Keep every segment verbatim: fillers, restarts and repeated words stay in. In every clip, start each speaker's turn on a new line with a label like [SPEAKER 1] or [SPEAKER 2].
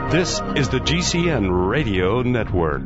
[SPEAKER 1] This is the G C N Radio Network.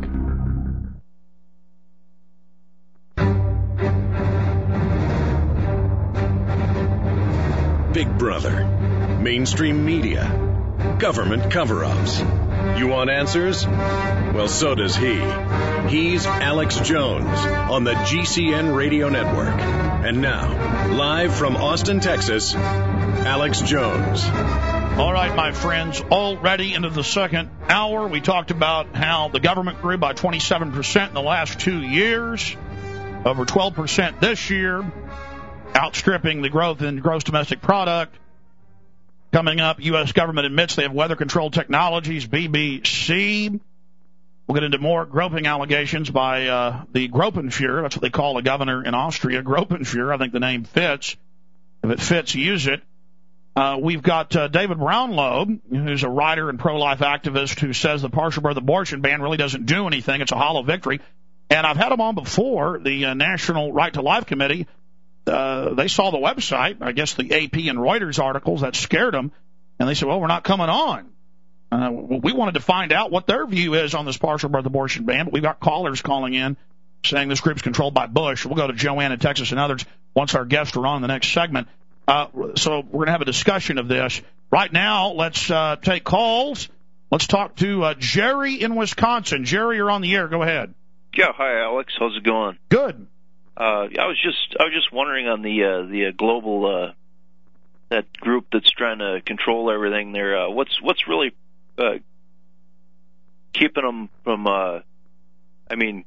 [SPEAKER 2] Big Brother, mainstream media, government cover-ups. You want answers? Well, so does he. He's Alex Jones on the G C N Radio Network. And now, live from Austin, Texas, Alex Jones.
[SPEAKER 3] All right, my friends, already into the second hour, we talked about how the government grew by twenty-seven percent in the last two years, over twelve percent this year, outstripping the growth in gross domestic product. Coming up, U S government admits they have weather control technologies, B B C. We'll get into more groping allegations by uh, the Gruppenführer. That's what they call a governor in Austria, Gruppenführer. I think the name fits. If it fits, use it. Uh, we've got uh, David Brownlow, who's a writer and pro-life activist who says the partial birth abortion ban really doesn't do anything. It's a hollow victory. And I've had him on before, the uh, National Right to Life Committee. Uh, they saw the website, I guess the A P and Reuters articles, that scared them. And they said, well, we're not coming on. Uh, we wanted to find out what their view is on this partial birth abortion ban, but we've got callers calling in saying this group's controlled by Bush. We'll go to Joanne in Texas and others once our guests are on the next segment. Uh, so we're going to have a discussion of this. Right now, let's uh, take calls. Let's talk to uh, Jerry in Wisconsin. Jerry, you're on the air. Go ahead.
[SPEAKER 4] Yeah, hi, Alex. How's it going?
[SPEAKER 3] Good.
[SPEAKER 4] Uh, I was just I was just wondering on the uh, the uh, global uh, that group that's trying to control everything there. Uh, what's what's really uh, keeping them from? Uh, I mean,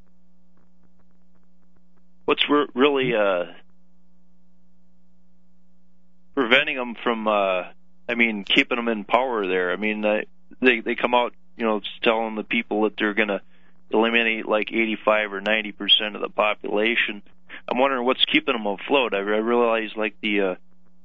[SPEAKER 4] what's re- really uh, preventing them from? Uh, I mean, keeping them in power there. I mean, uh, they they come out, you know, telling the people that they're going to eliminate like eighty-five or ninety percent of the population. I'm wondering what's keeping them afloat. I, I realize like the uh,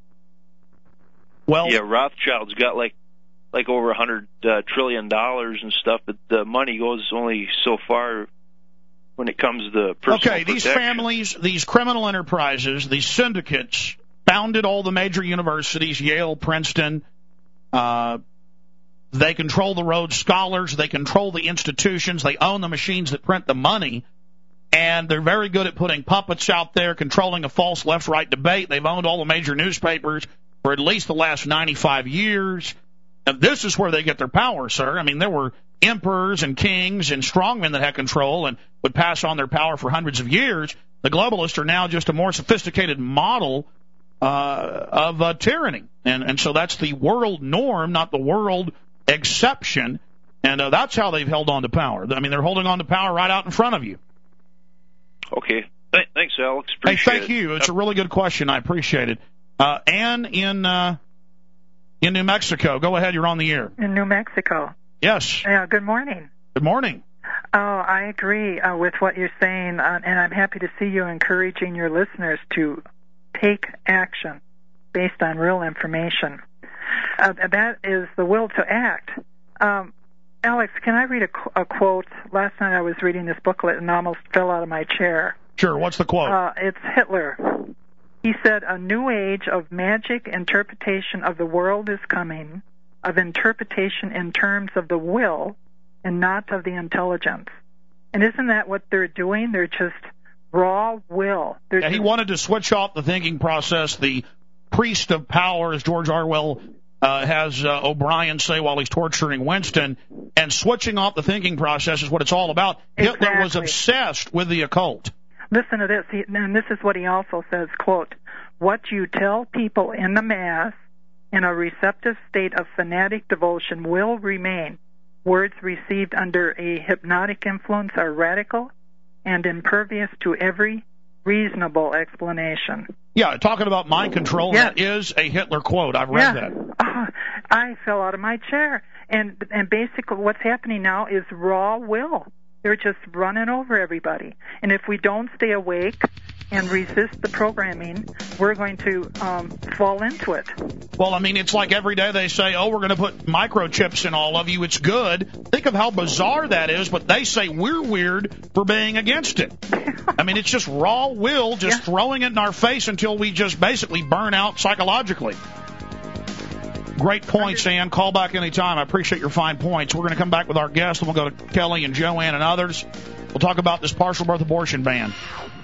[SPEAKER 3] well,
[SPEAKER 4] yeah, Rothschild's got like like over a hundred uh, trillion dollars and stuff, but the money goes only so far when it comes to personal
[SPEAKER 3] okay.
[SPEAKER 4] protection.
[SPEAKER 3] These families, these criminal enterprises, these syndicates founded all the major universities: Yale, Princeton. Uh, they control the Rhodes Scholars. They control the institutions. They own the machines that print the money. And they're very good at putting puppets out there, controlling a false left-right debate. They've owned all the major newspapers for at least the last ninety-five years. And this is where they get their power, sir. I mean, there were emperors and kings and strongmen that had control and would pass on their power for hundreds of years. The globalists are now just a more sophisticated model uh, of uh, tyranny. And, and so that's the world norm, not the world exception. And uh, that's how they've held on to power. I mean, they're holding on to power right out in front of you.
[SPEAKER 4] Okay. Th- thanks, Alex. Appreciate
[SPEAKER 3] hey, thank
[SPEAKER 4] it.
[SPEAKER 3] you. It's a really good question. I appreciate it. Uh, Ann in uh, in New Mexico. Go ahead. You're on the air.
[SPEAKER 5] In New Mexico.
[SPEAKER 3] Yes.
[SPEAKER 5] Yeah. Good morning.
[SPEAKER 3] Good morning.
[SPEAKER 5] Oh, I agree uh, with what you're saying, uh, and I'm happy to see you encouraging your listeners to take action based on real information. Uh, that is the will to act. Um, Alex, can I read a, qu- a quote? Last night I was reading this booklet and almost fell out of my chair.
[SPEAKER 3] Sure. What's the quote?
[SPEAKER 5] Uh, it's Hitler. He said, "A new age of magic interpretation of the world is coming, of interpretation in terms of the will and not of the intelligence." And isn't that what they're doing? They're just raw will. They're
[SPEAKER 3] yeah,
[SPEAKER 5] just...
[SPEAKER 3] He wanted to switch off the thinking process, the priest of power, as George Orwell Uh, has uh, O'Brien say while he's torturing Winston, and switching off the thinking process is what it's all about.
[SPEAKER 5] Exactly.
[SPEAKER 3] Hitler was obsessed with the occult.
[SPEAKER 5] Listen to this, he, and this is what he also says, quote, "What you tell people in the mass in a receptive state of fanatic devotion will remain. Words received under a hypnotic influence are radical and impervious to every reasonable explanation."
[SPEAKER 3] Yeah, talking about mind control,
[SPEAKER 5] yes.
[SPEAKER 3] That is a Hitler quote. I've read
[SPEAKER 5] yeah.
[SPEAKER 3] that.
[SPEAKER 5] Uh, I fell out of my chair. And and basically what's happening now is raw will. They're just running over everybody. And if we don't stay awake and resist the programming, we're going to um, fall into it.
[SPEAKER 3] Well, I mean, it's like every day they say, oh, we're going to put microchips in all of you. It's good. Think of how bizarre that is, but they say we're weird for being against it. I mean, it's just raw will, just
[SPEAKER 5] yeah.
[SPEAKER 3] throwing it in our face until we just basically burn out psychologically. Great points, Ann. Call back anytime. I appreciate your fine points. We're going to come back with our guests, and we'll go to Kelly and Joanne and others. We'll talk about this partial birth abortion ban.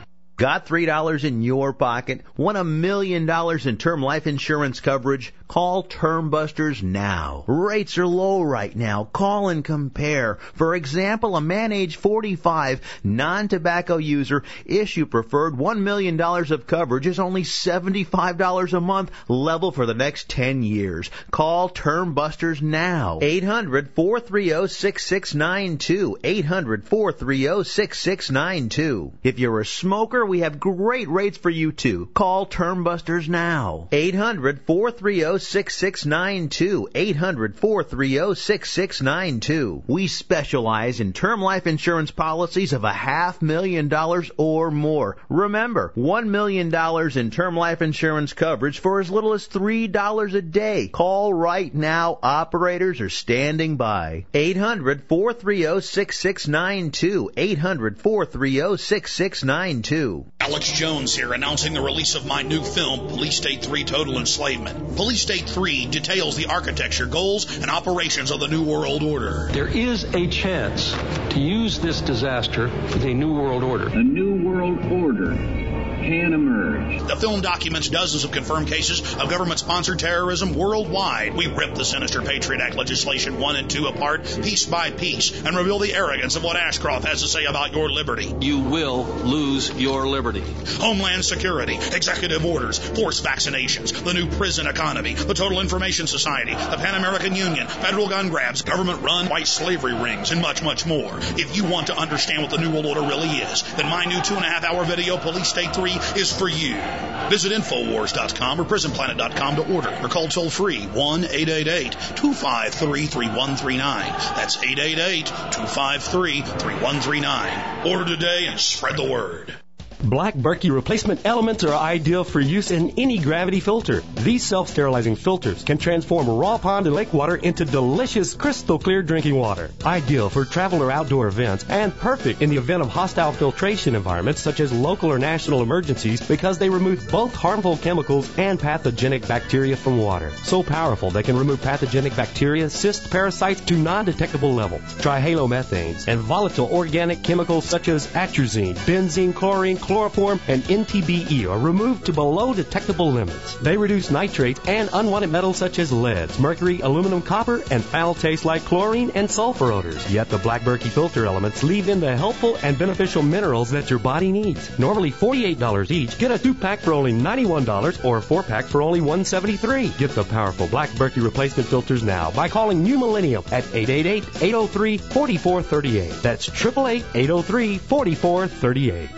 [SPEAKER 6] Got three dollars in your pocket? Want a million dollars in term life insurance coverage? Call Term Busters now. Rates are low right now. Call and compare. For example, a man age forty-five, non-tobacco user, issue preferred one million dollars of coverage is only seventy-five dollars a month, level for the next ten years. Call Term Busters now. eight hundred, four three zero, six six nine two. eight hundred, four three zero, six six nine two. If you're a smoker, we have great rates for you too. Call Term Busters now. eight hundred, four three zero, six six nine two. eight hundred, four three zero, six six nine two. We specialize in term life insurance policies of a half million dollars or more. Remember, one million dollars in term life insurance coverage for as little as three dollars a day. Call right now. Operators are standing by. eight hundred, four three zero, six six nine two. eight hundred, four three zero, six six nine two.
[SPEAKER 3] Alex Jones here, announcing the release of my new film, Police State three Total Enslavement. Police State three details the architecture, goals, and operations of the New World Order.
[SPEAKER 7] There is a chance to use this disaster with a New World Order.
[SPEAKER 8] A New World Order can emerge.
[SPEAKER 3] The film documents dozens of confirmed cases of government-sponsored terrorism worldwide. We rip the sinister Patriot Act legislation one and two apart, piece by piece, and reveal the arrogance of what Ashcroft has to say about your liberty.
[SPEAKER 7] You will lose your liberty.
[SPEAKER 3] Homeland Security, executive orders, forced vaccinations, the new prison economy, the Total Information Society, the Pan American Union, federal gun grabs, government-run white slavery rings, and much, much more. If you want to understand what the New World Order really is, then my new two-and-a-half-hour video, Police State three, is for you. Visit Infowars dot com or Prison Planet dot com to order, or call toll-free one eight eight eight, two five three, three one three nine. That's eight eight eight, two five three, three one three nine. Order today and spread the word.
[SPEAKER 9] Black Berkey replacement elements are ideal for use in any gravity filter. These self-sterilizing filters can transform raw pond and lake water into delicious, crystal clear drinking water. Ideal for travel or outdoor events, and perfect in the event of hostile filtration environments such as local or national emergencies, because they remove both harmful chemicals and pathogenic bacteria from water. So powerful they can remove pathogenic bacteria, cysts, parasites to non-detectable levels. Trihalomethanes and volatile organic chemicals such as atrazine, benzene, chlorine, chloroform, and N T B E are removed to below detectable limits. They reduce nitrates and unwanted metals such as leads, mercury, aluminum, copper, and foul taste like chlorine and sulfur odors. Yet the Black Berkey filter elements leave in the helpful and beneficial minerals that your body needs. Normally forty-eight dollars each, get a two-pack for only ninety-one dollars or a four-pack for only one hundred seventy-three dollars. Get the powerful Black Berkey replacement filters now by calling New Millennium at eight eight eight, eight oh three, four four three eight. That's eight eight eight, eight oh three, four four three eight.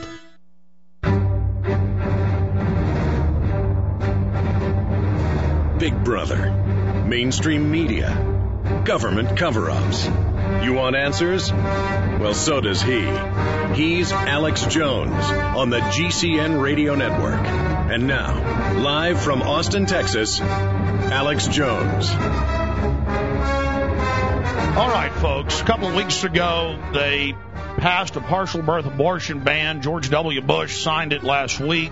[SPEAKER 2] Big Brother, mainstream media, government cover-ups. You want answers? Well, so does he. He's Alex Jones on the G C N Radio Network. And now, live from Austin, Texas, Alex Jones.
[SPEAKER 3] All right, folks. A couple of weeks ago, they passed a partial birth abortion ban. George W. Bush signed it last week.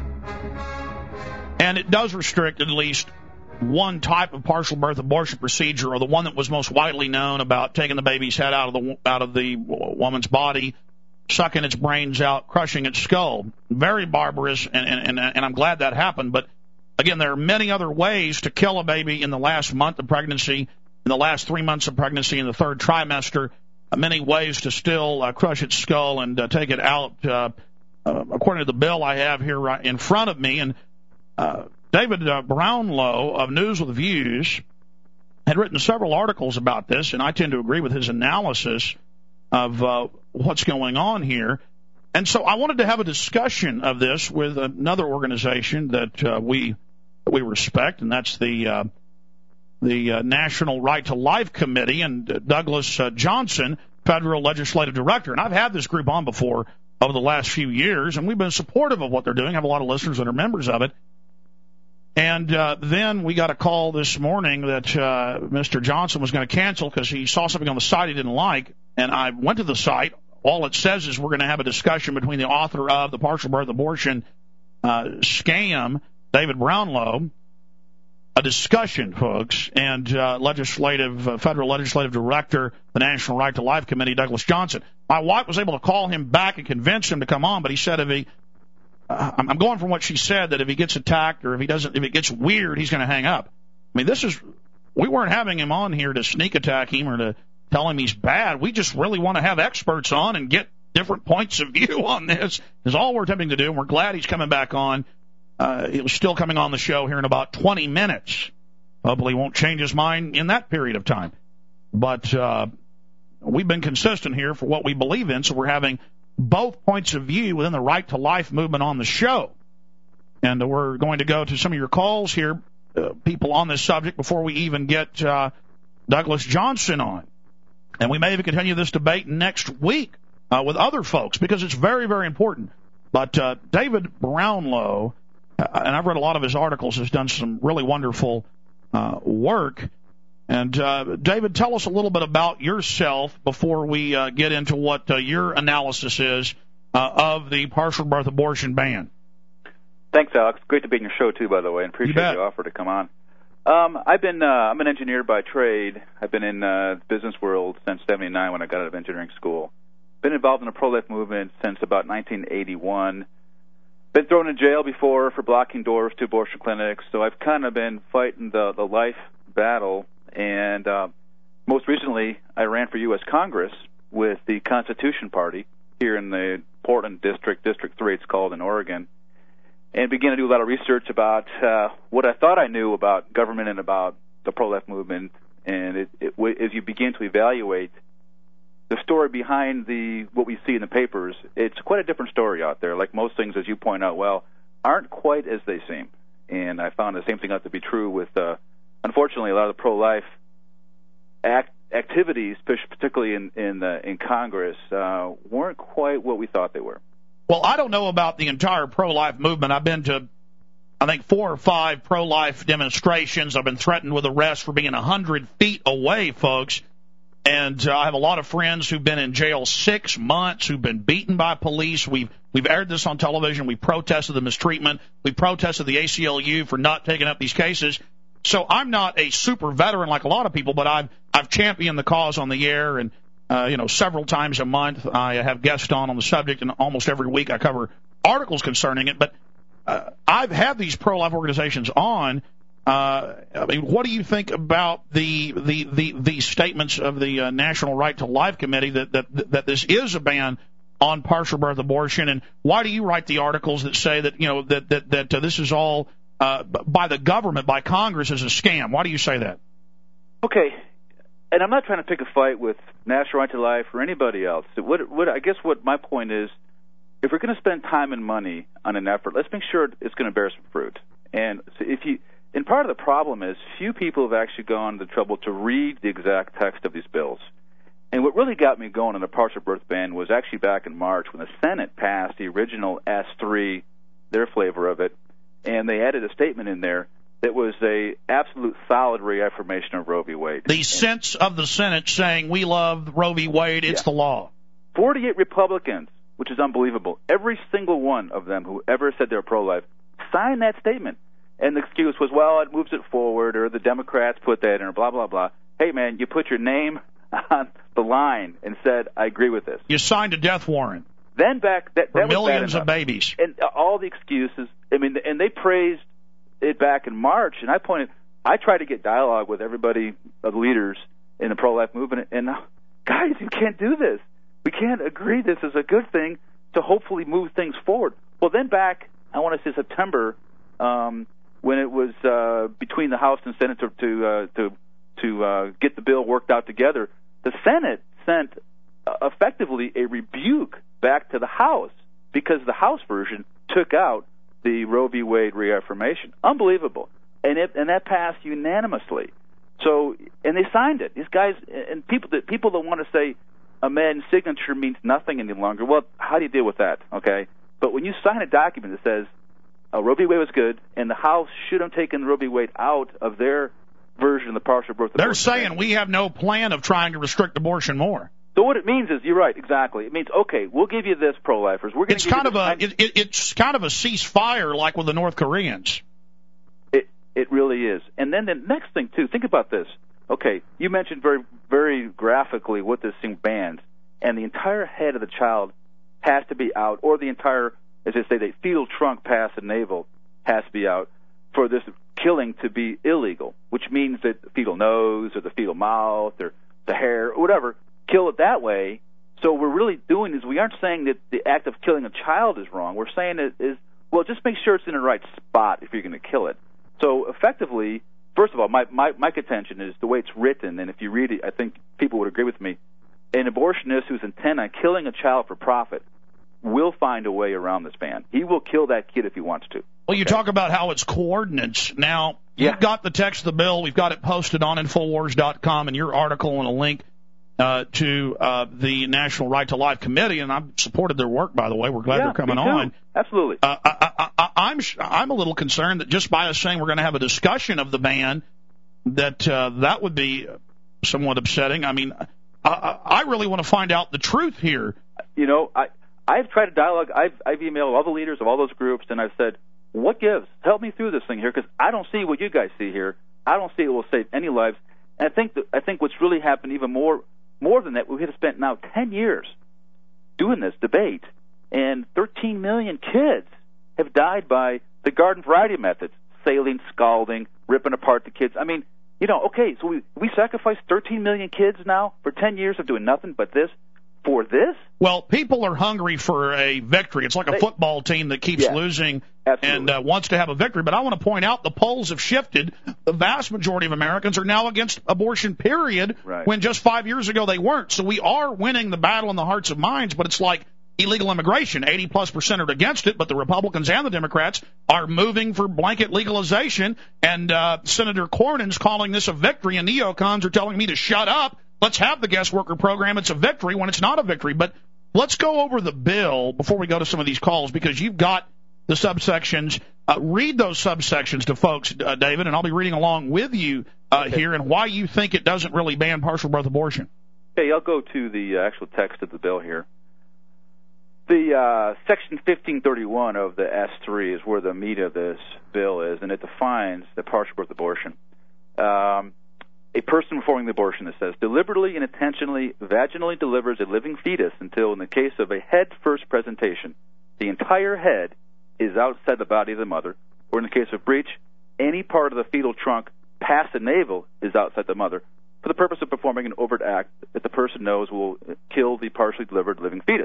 [SPEAKER 3] And it does restrict at least one type of partial birth abortion procedure, or the one that was most widely known, about taking the baby's head out of the out of the woman's body, sucking its brains out, crushing its skull. Very barbarous, and, and, and I'm glad that happened. But, again, there are many other ways to kill a baby in the last month of pregnancy, in the last three months of pregnancy, in the third trimester, uh, many ways to still uh, crush its skull and uh, take it out, uh, uh, according to the bill I have here right in front of me. And uh, David uh, Brownlow of News with Views had written several articles about this, and I tend to agree with his analysis of uh, what's going on here. And so I wanted to have a discussion of this with another organization that uh, we we respect, and that's the uh, the uh, National Right to Life Committee, and uh, Douglas uh, Johnson, Federal Legislative Director. And I've had this group on before over the last few years, and we've been supportive of what they're doing. I have a lot of listeners that are members of it. And uh, then we got a call this morning that uh, Mister Johnson was going to cancel because he saw something on the site he didn't like. And I went to the site. All it says is we're going to have a discussion between the author of the partial birth abortion uh, scam, David Brownlow, a discussion, folks, and uh, legislative uh, federal legislative director, the National Right to Life Committee, Douglas Johnson. My wife was able to call him back and convince him to come on, but he said if he, uh, I'm going from what she said, that if he gets attacked or if he doesn't, if it gets weird, he's going to hang up. I mean, this is, we weren't having him on here to sneak attack him or to tell him he's bad. We just really want to have experts on and get different points of view on this. Is all we're attempting to do, and we're glad he's coming back on. Uh, he was still coming on the show here in about twenty minutes. Hopefully he won't change his mind in that period of time. But uh, we've been consistent here for what we believe in, so we're having both points of view within the Right to Life movement on the show. And we're going to go to some of your calls here, uh, people on this subject, before we even get uh, Douglas Johnson on. And we may even continue this debate next week uh, with other folks, because it's very, very important. But uh, David Brownlow, and I've read a lot of his articles, has done some really wonderful uh, work. And, uh, David, tell us a little bit about yourself before we uh, get into what uh, your analysis is uh, of the partial birth abortion ban.
[SPEAKER 10] Thanks, Alex. Great to be on your show, too, by the way, and appreciate the offer to come on. Um, I've been, uh, I'm an engineer by trade. I've been in uh, the business world since seventy-nine when I got out of engineering school. Been involved in the pro-life movement since about nineteen eighty-one. Been thrown in jail before for blocking doors to abortion clinics, so I've kind of been fighting the, the life battle. And uh, most recently, I ran for U S Congress with the Constitution Party here in the Portland District, District three it's called, in Oregon, and began to do a lot of research about uh, what I thought I knew about government and about the pro-life movement. And it, it, as you begin to evaluate the story behind the what we see in the papers, it's quite a different story out there. Like most things, as you point out well, aren't quite as they seem. And I found the same thing out to be true with, uh, unfortunately, a lot of the pro-life act, activities, particularly in in, uh, in Congress, uh, weren't quite what we thought they were.
[SPEAKER 3] Well, I don't know about the entire pro-life movement. I've been to, I think, four or five pro-life demonstrations. I've been threatened with arrest for being one hundred feet away, folks. And uh, I have a lot of friends who've been in jail six months, who've been beaten by police. We've we've aired this on television. We protested the mistreatment. We protested the A C L U for not taking up these cases. So I'm not a super veteran like a lot of people, but I've I've championed the cause on the air, and uh, you know, several times a month I have guests on on the subject, and almost every week I cover articles concerning it. But uh, I've had these pro-life organizations on. Uh, I mean, what do you think about the the the, the statements of the uh, National Right to Life Committee that, that that this is a ban on partial birth abortion, and why do you write the articles that say that you know that that that uh, this is all uh, by the government, by Congress, is a scam? Why do you say that?
[SPEAKER 10] Okay, and I'm not trying to pick a fight with National Right to Life or anybody else. What what I guess what my point is, if we're going to spend time and money on an effort, let's make sure it's going to bear some fruit. And so if you And part of the problem is few people have actually gone to the trouble to read the exact text of these bills. And what really got me going on the partial birth ban was actually back in March when the Senate passed the original S three, their flavor of it, and they added a statement in there that was a absolute solid reaffirmation of Roe v. Wade.
[SPEAKER 3] The sense of the Senate saying, we love Roe v. Wade, it's yeah. the law.
[SPEAKER 10] forty-eight Republicans, which is unbelievable. Every single one of them who ever said they were pro-life signed that statement. And the excuse was, well, it moves it forward, or the Democrats put that in, or blah, blah, blah. Hey, man, you put your name on the line and said, I agree with this.
[SPEAKER 3] You signed a death warrant.
[SPEAKER 10] Then back, that,
[SPEAKER 3] for
[SPEAKER 10] that
[SPEAKER 3] millions
[SPEAKER 10] was
[SPEAKER 3] of babies.
[SPEAKER 10] And all the excuses, I mean, and they praised it back in March, and I pointed, I tried to get dialogue with everybody, the leaders in the pro-life movement, and guys, you can't do this. We can't agree this is a good thing to hopefully move things forward. Well, then back, I want to say September, um, when it was uh, between the House and Senate to to uh, to, to uh, get the bill worked out together, the Senate sent uh, effectively a rebuke back to the House because the House version took out the Roe v. Wade reaffirmation. Unbelievable, and it, and that passed unanimously. So, and they signed it. These guys and people that people that want to say a man's signature means nothing any longer. Well, how do you deal with that? Okay, but when you sign a document that says Uh, Roe v. Wade was good, and the House should have taken Roe v. Wade out of their version of the partial birth abortion.
[SPEAKER 3] They're saying we have no plan of trying to restrict abortion more.
[SPEAKER 10] So what it means is, you're right, exactly. It means, okay, we'll give you this, pro-lifers. We're going
[SPEAKER 3] it's
[SPEAKER 10] to give
[SPEAKER 3] kind
[SPEAKER 10] you
[SPEAKER 3] of a it, it, it's kind of a ceasefire like with the North Koreans.
[SPEAKER 10] It, It really is. And then the next thing, too, think about this. Okay, you mentioned very, very graphically what this thing bans, and the entire head of the child has to be out, or the entire, as they say, the fetal trunk past the navel has to be out for this killing to be illegal, which means that the fetal nose or the fetal mouth or the hair or whatever, kill it that way. So what we're really doing is we aren't saying that the act of killing a child is wrong. We're saying it is, well, just make sure it's in the right spot if you're going to kill it. So effectively, first of all, my, my, my contention is the way it's written, and if you read it, I think people would agree with me, an abortionist who's intent on killing a child for profit will find a way around this ban. He will kill that kid if he wants to.
[SPEAKER 3] Well, you okay. talk about how it's coordinates. Now,
[SPEAKER 10] yeah.
[SPEAKER 3] you've got the text of the bill. We've got it posted on Infowars dot com and your article and a link uh, to uh, the National Right to Life Committee, and I've supported their work, by the way. We're glad
[SPEAKER 10] yeah,
[SPEAKER 3] they're coming
[SPEAKER 10] me too.
[SPEAKER 3] on.
[SPEAKER 10] Absolutely.
[SPEAKER 3] Uh, I, I, I, I'm I'm a little concerned that just by us saying we're going to have a discussion of the ban, that uh, that would be somewhat upsetting. I mean, I, I really want to find out the truth here.
[SPEAKER 10] You know, I I've tried to dialogue. I've I've emailed all the leaders of all those groups, and I've said, what gives? Help me through this thing here, because I don't see what you guys see here. I don't see it will save any lives. And I think that, I think what's really happened even more more than that, we have spent now ten years doing this debate, and thirteen million kids have died by the garden variety methods, saline, scalding, ripping apart the kids. I mean, you know, okay, so we we sacrificed thirteen million kids now for ten years of doing nothing but this. For this?
[SPEAKER 3] Well, people are hungry for a victory. It's like a they, football team that keeps
[SPEAKER 10] yeah,
[SPEAKER 3] losing
[SPEAKER 10] absolutely.
[SPEAKER 3] and uh, wants to have a victory. But I want to point out the polls have shifted. The vast majority of Americans are now against abortion, period,
[SPEAKER 10] right.
[SPEAKER 3] when just five years ago they weren't. So we are winning the battle in the hearts and minds, but it's like illegal immigration. eighty plus percent are against it, but the Republicans and the Democrats are moving for blanket legalization. And uh, Senator Cornyn's calling this a victory, and neocons are telling me to shut up. Let's have the guest worker program. It's a victory when it's not a victory. But let's go over the bill before we go to some of these calls, because you've got the subsections. Uh, read those subsections to folks, uh, David, and I'll be reading along with you uh,
[SPEAKER 10] okay.
[SPEAKER 3] here, and why you think it doesn't really ban partial birth abortion.
[SPEAKER 10] Okay, I'll go to the uh, actual text of the bill here. The uh, Section fifteen thirty-one of the S three is where the meat of this bill is, and it defines the partial birth abortion. Um, A person performing the abortion, it says, deliberately and intentionally vaginally delivers a living fetus until, in the case of a head-first presentation, the entire head is outside the body of the mother, or in the case of breech, any part of the fetal trunk past the navel is outside the mother, for the purpose of performing an overt act that the person knows will kill the partially delivered living fetus.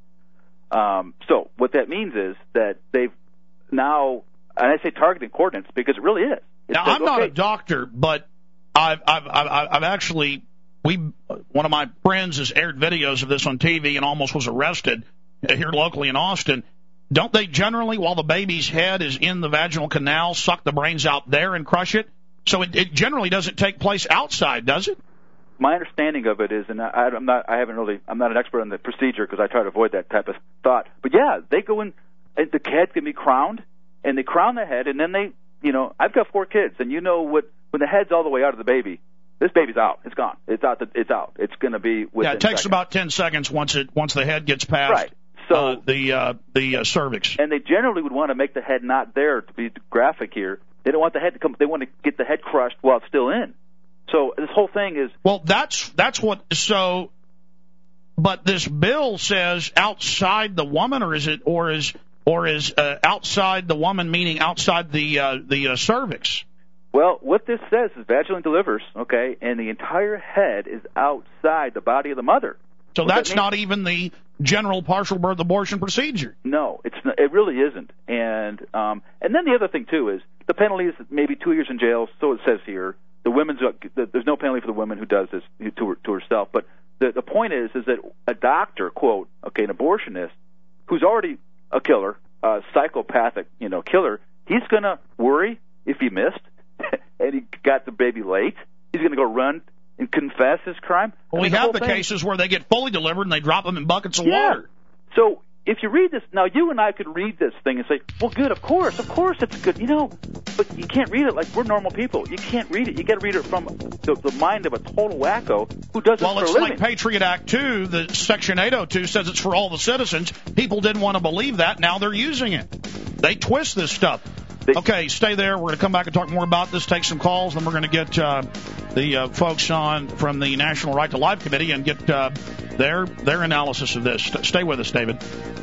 [SPEAKER 10] Um, so what that means is that they've now, and I say targeting coordinates because it really is. It
[SPEAKER 3] now,
[SPEAKER 10] says,
[SPEAKER 3] I'm not
[SPEAKER 10] okay,
[SPEAKER 3] a doctor, but I've, I've, I've, I've actually, we, one of my friends has aired videos of this on T V and almost was arrested here locally in Austin. Don't they generally, while the baby's head is in the vaginal canal, suck the brains out there and crush it? So it, it generally doesn't take place outside, does it?
[SPEAKER 10] My understanding of it is, and I, I'm not, I haven't really, I'm not an expert on the procedure because I try to avoid that type of thought. But yeah, they go in, and the head can be crowned, and they crown the head, and then they, you know, I've got four kids, and you know what. When the head's all the way out of the baby, this baby's out. It's gone. It's out. The, it's out. It's going to be within
[SPEAKER 3] Yeah, it takes
[SPEAKER 10] seconds.
[SPEAKER 3] about ten seconds once it once the head gets past
[SPEAKER 10] right. so,
[SPEAKER 3] uh, the uh, the uh, cervix.
[SPEAKER 10] And they generally would want to make the head not there, to be graphic here. They don't want the head to come. They want to get the head crushed while it's still in. So this whole thing is.
[SPEAKER 3] Well, that's that's what. So, but this bill says outside the woman, or is it, or is or is uh, outside the woman meaning outside the uh, the uh, cervix?
[SPEAKER 10] Well, what this says is vaginally delivers, okay, and the entire head is outside the body of the mother.
[SPEAKER 3] So
[SPEAKER 10] what
[SPEAKER 3] that's
[SPEAKER 10] that
[SPEAKER 3] not even the general partial birth abortion procedure.
[SPEAKER 10] No, it's not, it really isn't. And um, and then the other thing too is the penalty is maybe two years in jail. So it says here. The women's there's no penalty for the woman who does this to her, to herself. But the the point is is that a doctor, quote, okay, an abortionist who's already a killer, a psychopathic, you know, killer, he's going to worry if he missed. And he got the baby late. He's going to go run and confess his crime.
[SPEAKER 3] Well,
[SPEAKER 10] I mean,
[SPEAKER 3] we
[SPEAKER 10] the
[SPEAKER 3] have the
[SPEAKER 10] thing.
[SPEAKER 3] cases where they get fully delivered and they drop them in buckets of
[SPEAKER 10] yeah.
[SPEAKER 3] water.
[SPEAKER 10] So if you read this, now you and I could read this thing and say, well, good, of course, of course it's good, you know, but you can't read it like we're normal people. You can't read it. You got to read it from the, the mind of a total wacko who does
[SPEAKER 3] well,
[SPEAKER 10] this for
[SPEAKER 3] it's
[SPEAKER 10] a living.
[SPEAKER 3] like Patriot Act two, the Section eight oh two says it's for all the citizens. People didn't want to believe that. Now they're using it. They twist this stuff. Okay, stay there. We're going to come back and talk more about this, take some calls, then we're going to get uh, the uh, folks on from the National Right to Life Committee and get uh, their their analysis of this. Stay with us, David.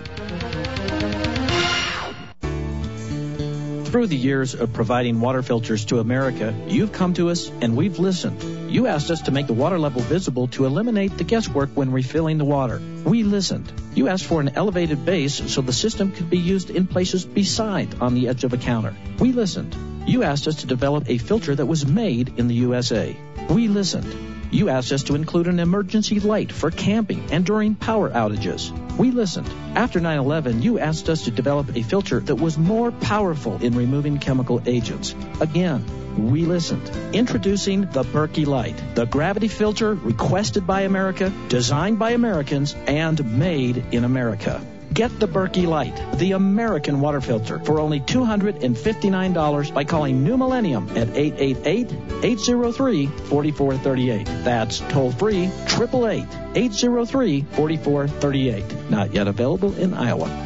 [SPEAKER 11] Through the years of providing water filters to America, you've come to us and we've listened. You asked us to make the water level visible to eliminate the guesswork when refilling the water. We listened. You asked for an elevated base so the system could be used in places beside on the edge of a counter. We listened. You asked us to develop a filter that was made in the U S A. We listened. You asked us to include an emergency light for camping and during power outages. We listened. After nine eleven, you asked us to develop a filter that was more powerful in removing chemical agents. Again, we listened. Introducing the Berkey Light, the gravity filter requested by America, designed by Americans, and made in America. Get the Berkey Light, the American water filter, for only two hundred fifty-nine dollars by calling New Millennium at eight eight eight, eight zero three, four four three eight. That's toll-free, eight eight eight, eight zero three, four four three eight. Not yet available in Iowa.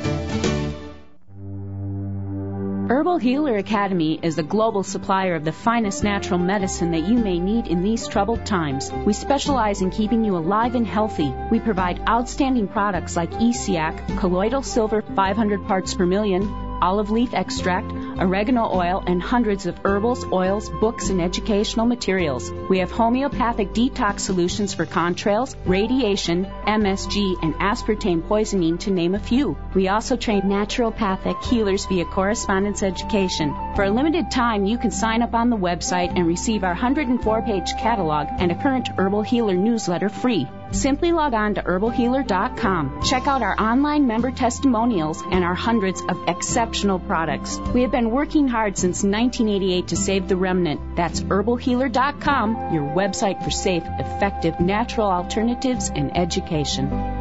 [SPEAKER 12] Herbal Healer Academy is a global supplier of the finest natural medicine that you may need in these troubled times. We specialize in keeping you alive and healthy. We provide outstanding products like E C A C, colloidal silver five hundred parts per million, olive leaf extract, oregano oil, and hundreds of herbals, oils, books, and educational materials. We have homeopathic detox solutions for contrails, radiation, M S G, and aspartame poisoning, to name a few. We also train naturopathic healers via correspondence education. For a limited time, you can sign up on the website and receive our one hundred four page catalog and a current Herbal Healer newsletter free. Simply log on to herbal healer dot com. Check out our online member testimonials and our hundreds of exceptional products. We have been working hard since nineteen eighty-eight to save the remnant. That's herbal healer dot com, your website for safe, effective, natural alternatives and education.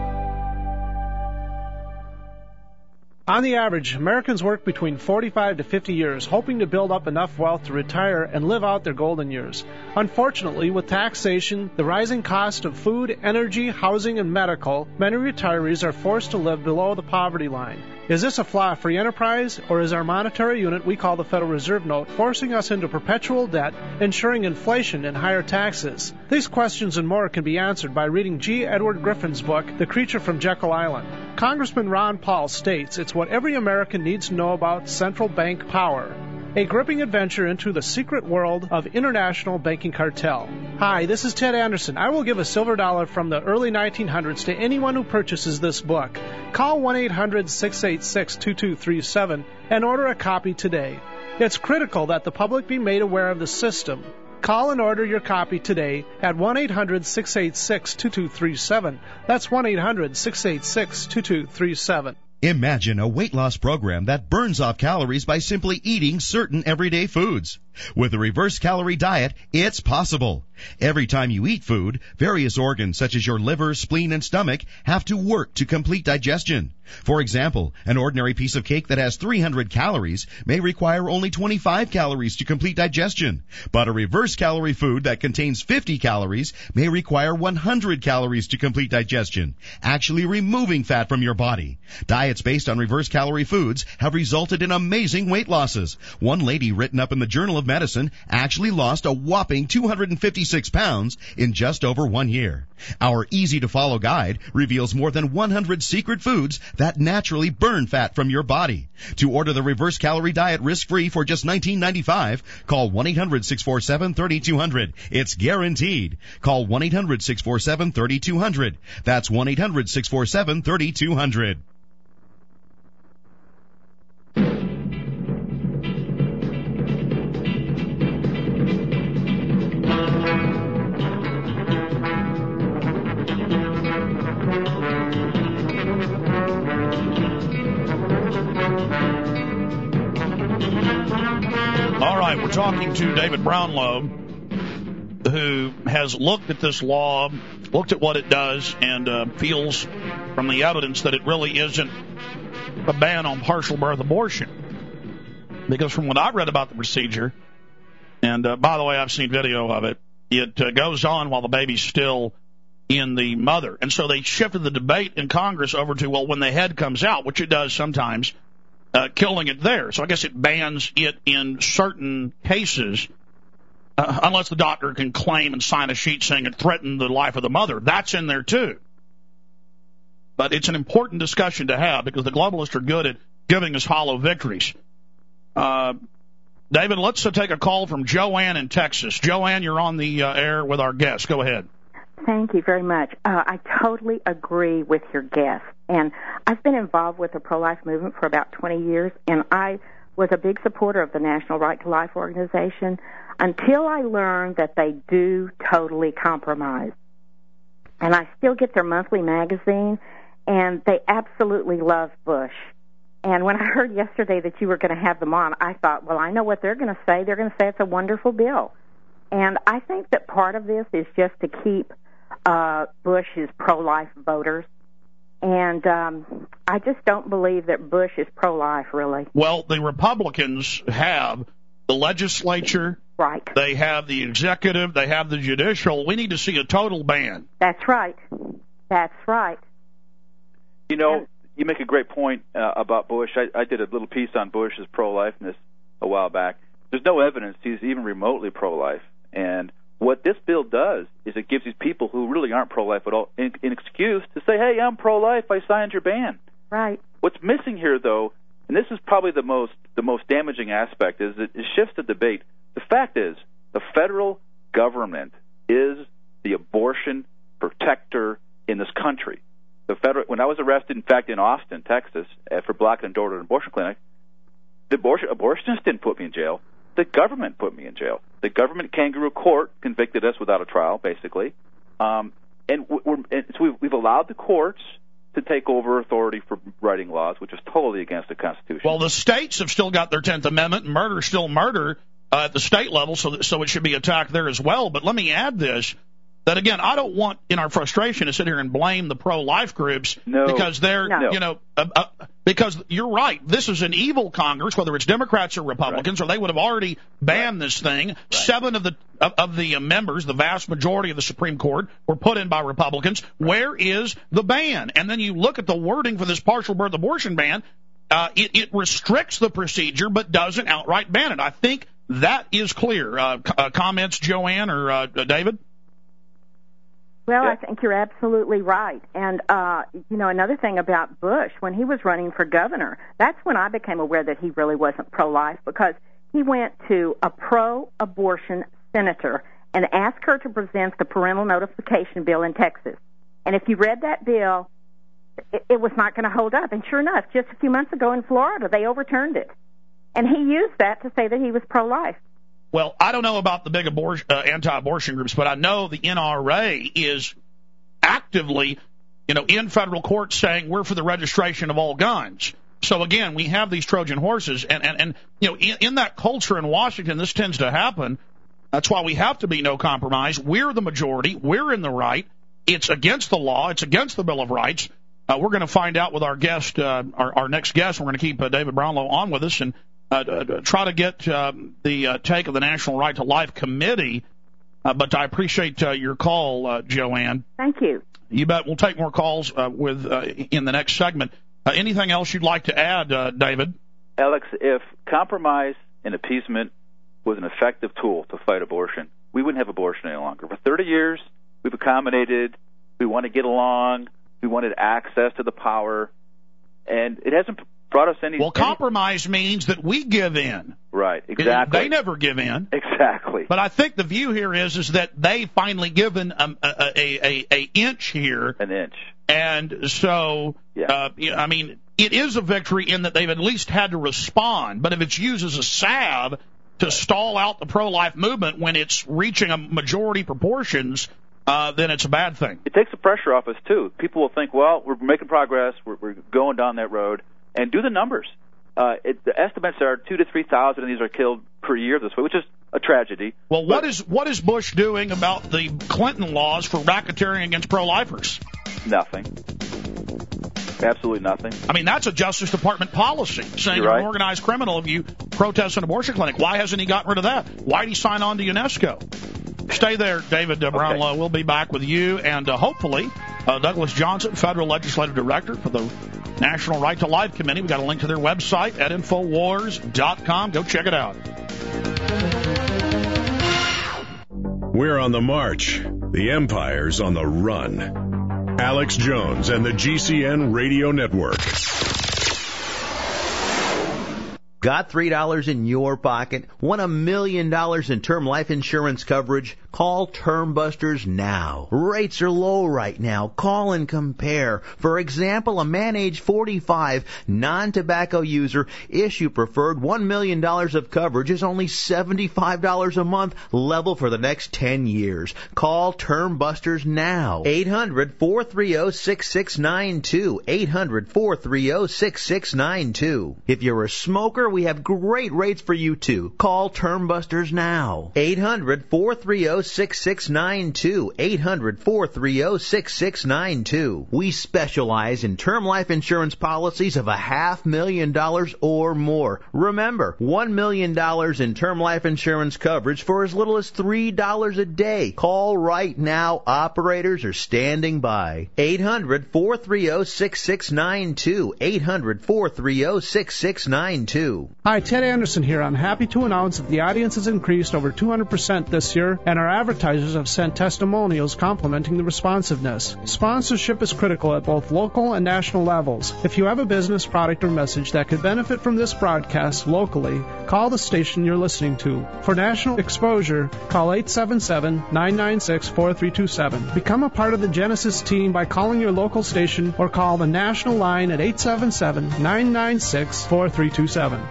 [SPEAKER 13] On the average, Americans work between forty-five to fifty years, hoping to build up enough wealth to retire and live out their golden years. Unfortunately, with taxation, the rising cost of food, energy, housing, and medical, many retirees are forced to live below the poverty line. Is this a flaw free enterprise, or is our monetary unit we call the Federal Reserve Note forcing us into perpetual debt, ensuring inflation and higher taxes? These questions and more can be answered by reading G. Edward Griffin's book, The Creature from Jekyll Island. Congressman Ron Paul states it's what every American needs to know about central bank power. A gripping adventure into the secret world of international banking cartel. Hi, this is Ted Anderson. I will give a silver dollar from the early nineteen hundreds to anyone who purchases this book. Call one eight hundred, six eight six, two two three seven and order a copy today. It's critical that the public be made aware of the system. Call and order your copy today at one eight hundred, six eight six, two two three seven. That's one eight hundred, six eight six, two two three seven.
[SPEAKER 14] Imagine a weight loss program that burns off calories by simply eating certain everyday foods. With a reverse calorie diet, it's possible. Every time you eat food, various organs such as your liver, spleen, and stomach have to work to complete digestion. For example, an ordinary piece of cake that has three hundred calories may require only twenty-five calories to complete digestion. But a reverse calorie food that contains fifty calories may require one hundred calories to complete digestion, actually removing fat from your body. Diets based on reverse calorie foods have resulted in amazing weight losses. One lady written up in the Journal of Medicine actually lost a whopping two hundred fifty-six pounds in just over one year. Our easy-to-follow guide reveals more than one hundred secret foods that naturally burn fat from your body. To order the reverse calorie diet risk-free for just nineteen ninety-five dollars, call one eight hundred, six four seven, three two zero zero. It's guaranteed. Call one eight hundred, six four seven, three two zero zero. That's one eight hundred, six four seven, three two zero zero.
[SPEAKER 3] All right, we're talking to David Brownlow, who has looked at this law, looked at what it does, and uh, feels from the evidence that it really isn't a ban on partial birth abortion. Because from what I read about the procedure, and uh, by the way, I've seen video of it, it uh, goes on while the baby's still in the mother. And so they shifted the debate in Congress over to, well, when the head comes out, which it does sometimes, uh, killing it there. So I guess it bans it in certain cases, uh, unless the doctor can claim and sign a sheet saying it threatened the life of the mother. That's in there too. But it's an important discussion to have because the globalists are good at giving us hollow victories. Uh, David, let's uh, take a call from Joanne in Texas. Joanne, you're on the uh, air with our guest. Go ahead.
[SPEAKER 15] Thank you very much. Uh, I totally agree with your guest. And I've been involved with the pro-life movement for about twenty years, and I was a big supporter of the National Right to Life organization until I learned that they do totally compromise. And I still get their monthly magazine, and they absolutely love Bush. And when I heard yesterday that you were going to have them on, I thought, well, I know what they're going to say. They're going to say it's a wonderful bill. And I think that part of this is just to keep uh, Bush's pro-life voters. And um, I just don't believe that Bush is pro-life, really.
[SPEAKER 3] Well, the Republicans have the legislature.
[SPEAKER 15] Right.
[SPEAKER 3] They have the executive. They have the judicial. We need to see a total ban.
[SPEAKER 15] That's right. That's right.
[SPEAKER 10] You know, you make a great point uh, about Bush. I, I did a little piece on Bush's pro-lifeness a while back. There's no evidence he's even remotely pro-life. And what this bill does is it gives these people who really aren't pro-life at all an, an excuse to say, hey, I'm pro-life, I signed your ban.
[SPEAKER 15] Right.
[SPEAKER 10] What's missing here, though, and this is probably the most the most damaging aspect, is it, it shifts the debate. The fact is, the federal government is the abortion protector in this country. The federal, when I was arrested, in fact, in Austin, Texas, for blocking a door to an abortion clinic, the abortion, abortionists didn't put me in jail. The government put me in jail. The government kangaroo court convicted us without a trial, basically. Um, and we're, and so we've, we've allowed the courts to take over authority for writing laws, which is totally against the Constitution.
[SPEAKER 3] Well, the states have still got their tenth Amendment, and murder is still murder uh, at the state level, so, that, so it should be attacked there as well. But let me add this, that, again, I don't want, in our frustration, to sit here and blame the pro-life groups
[SPEAKER 10] no.
[SPEAKER 3] because they're,
[SPEAKER 10] no.
[SPEAKER 3] you know, uh, uh, because you're right. This is an evil Congress, whether it's Democrats or Republicans, right. or they would have already banned right. this thing. Right. Seven of the of, of the uh, members, the vast majority of the Supreme Court, were put in by Republicans. Right. Where is the ban? And then you look at the wording for this partial birth abortion ban. Uh, it, it restricts the procedure but doesn't outright ban it. I think that is clear. Uh, uh, comments, Joanne or uh, David?
[SPEAKER 15] Well, I think you're absolutely right. And, uh, you know, another thing about Bush, when he was running for governor, that's when I became aware that he really wasn't pro-life, because he went to a pro-abortion senator and asked her to present the parental notification bill in Texas. And if you read that bill, it, it was not going to hold up. And sure enough, just a few months ago in Florida, they overturned it. And he used that to say that he was pro-life.
[SPEAKER 3] Well, I don't know about the big abortion, uh, anti-abortion groups, but I know the N R A is actively, you know, in federal court saying we're for the registration of all guns. So, again, we have these Trojan horses, and, and, and you know, in, in that culture in Washington, this tends to happen. That's why we have to be no compromise. We're the majority. We're in the right. It's against the law. It's against the Bill of Rights. Uh, we're going to find out with our guest, uh, our, our next guest. We're going to keep uh, David Brownlow on with us and Uh, uh, try to get uh, the uh, take of the National Right to Life Committee, uh, but I appreciate uh, your call, uh, Joanne.
[SPEAKER 15] Thank you.
[SPEAKER 3] You bet. We'll take more calls uh, with uh, in the next segment. Uh, anything else you'd like to add, uh, David?
[SPEAKER 10] Alex, if compromise and appeasement was an effective tool to fight abortion, we wouldn't have abortion any longer. For thirty years, we've accommodated. We want to get along. We wanted access to the power, and it hasn't brought us any.
[SPEAKER 3] Well, compromise any... means that we give in.
[SPEAKER 10] Right, exactly.
[SPEAKER 3] They never give in.
[SPEAKER 10] Exactly.
[SPEAKER 3] But I think the view here is is that they finally given a a, a, a inch here.
[SPEAKER 10] An inch.
[SPEAKER 3] And so,
[SPEAKER 10] yeah.
[SPEAKER 3] uh, I mean, it is a victory in that they've at least had to respond. But if it's used as a salve to right. stall out the pro-life movement when it's reaching a majority proportions, uh, then it's a bad thing.
[SPEAKER 10] It takes the pressure off us, too. People will think, well, we're making progress. We're, we're going down that road. And do the numbers. Uh, it, the estimates are two to three thousand of these are killed per year this way, which is a tragedy.
[SPEAKER 3] Well, what but, is what is Bush doing about the Clinton laws for racketeering against pro-lifers?
[SPEAKER 10] Nothing. Absolutely nothing.
[SPEAKER 3] I mean, that's a Justice Department policy, saying
[SPEAKER 10] you're,
[SPEAKER 3] you're
[SPEAKER 10] right.
[SPEAKER 3] an organized criminal if you protest an abortion clinic. Why hasn't he gotten rid of that? Why did he sign on to UNESCO? Stay there, David uh, Brownlow. Okay. We'll be back with you and uh, hopefully uh, Douglas Johnson, Federal Legislative Director for the National Right to Life Committee. We've got a link to their website at infowars dot com. Go check it out.
[SPEAKER 2] We're on the march. The empire's on the run. Alex Jones and the G C N Radio Network.
[SPEAKER 6] Got three dollars in your pocket? Want a million dollars in term life insurance coverage? Call Term Busters now. Rates are low right now. Call and compare. For example, a man age forty-five, non-tobacco user, issue preferred one million dollars of coverage is only seventy-five dollars a month, level for the next ten years. Call Term Busters now. eight hundred, four three zero, six six nine two. eight hundred, four three zero, six six nine two. If you're a smoker, we have great rates for you too. Call Term Busters now. eight hundred, four three zero, six six nine two. eight hundred, four three zero, six six nine two. We specialize in term life insurance policies of a half million dollars or more. Remember, one million dollars in term life insurance coverage for as little as three dollars a day. Call right now. Operators are standing by. eight hundred, four three zero, six six nine two. eight hundred, four three zero, six six nine two.
[SPEAKER 13] Hi, Ted Anderson here. I'm happy to announce that the audience has increased over two hundred percent this year, and our advertisers have sent testimonials complimenting the responsiveness. Sponsorship is critical at both local and national levels. If you have a business, product, or message that could benefit from this broadcast locally, call the station you're listening to. For national exposure, call eight seven seven, nine nine six, four three two seven. Become a part of the Genesis team by calling your local station or call the national line at eight seven seven, nine nine six, four three two seven.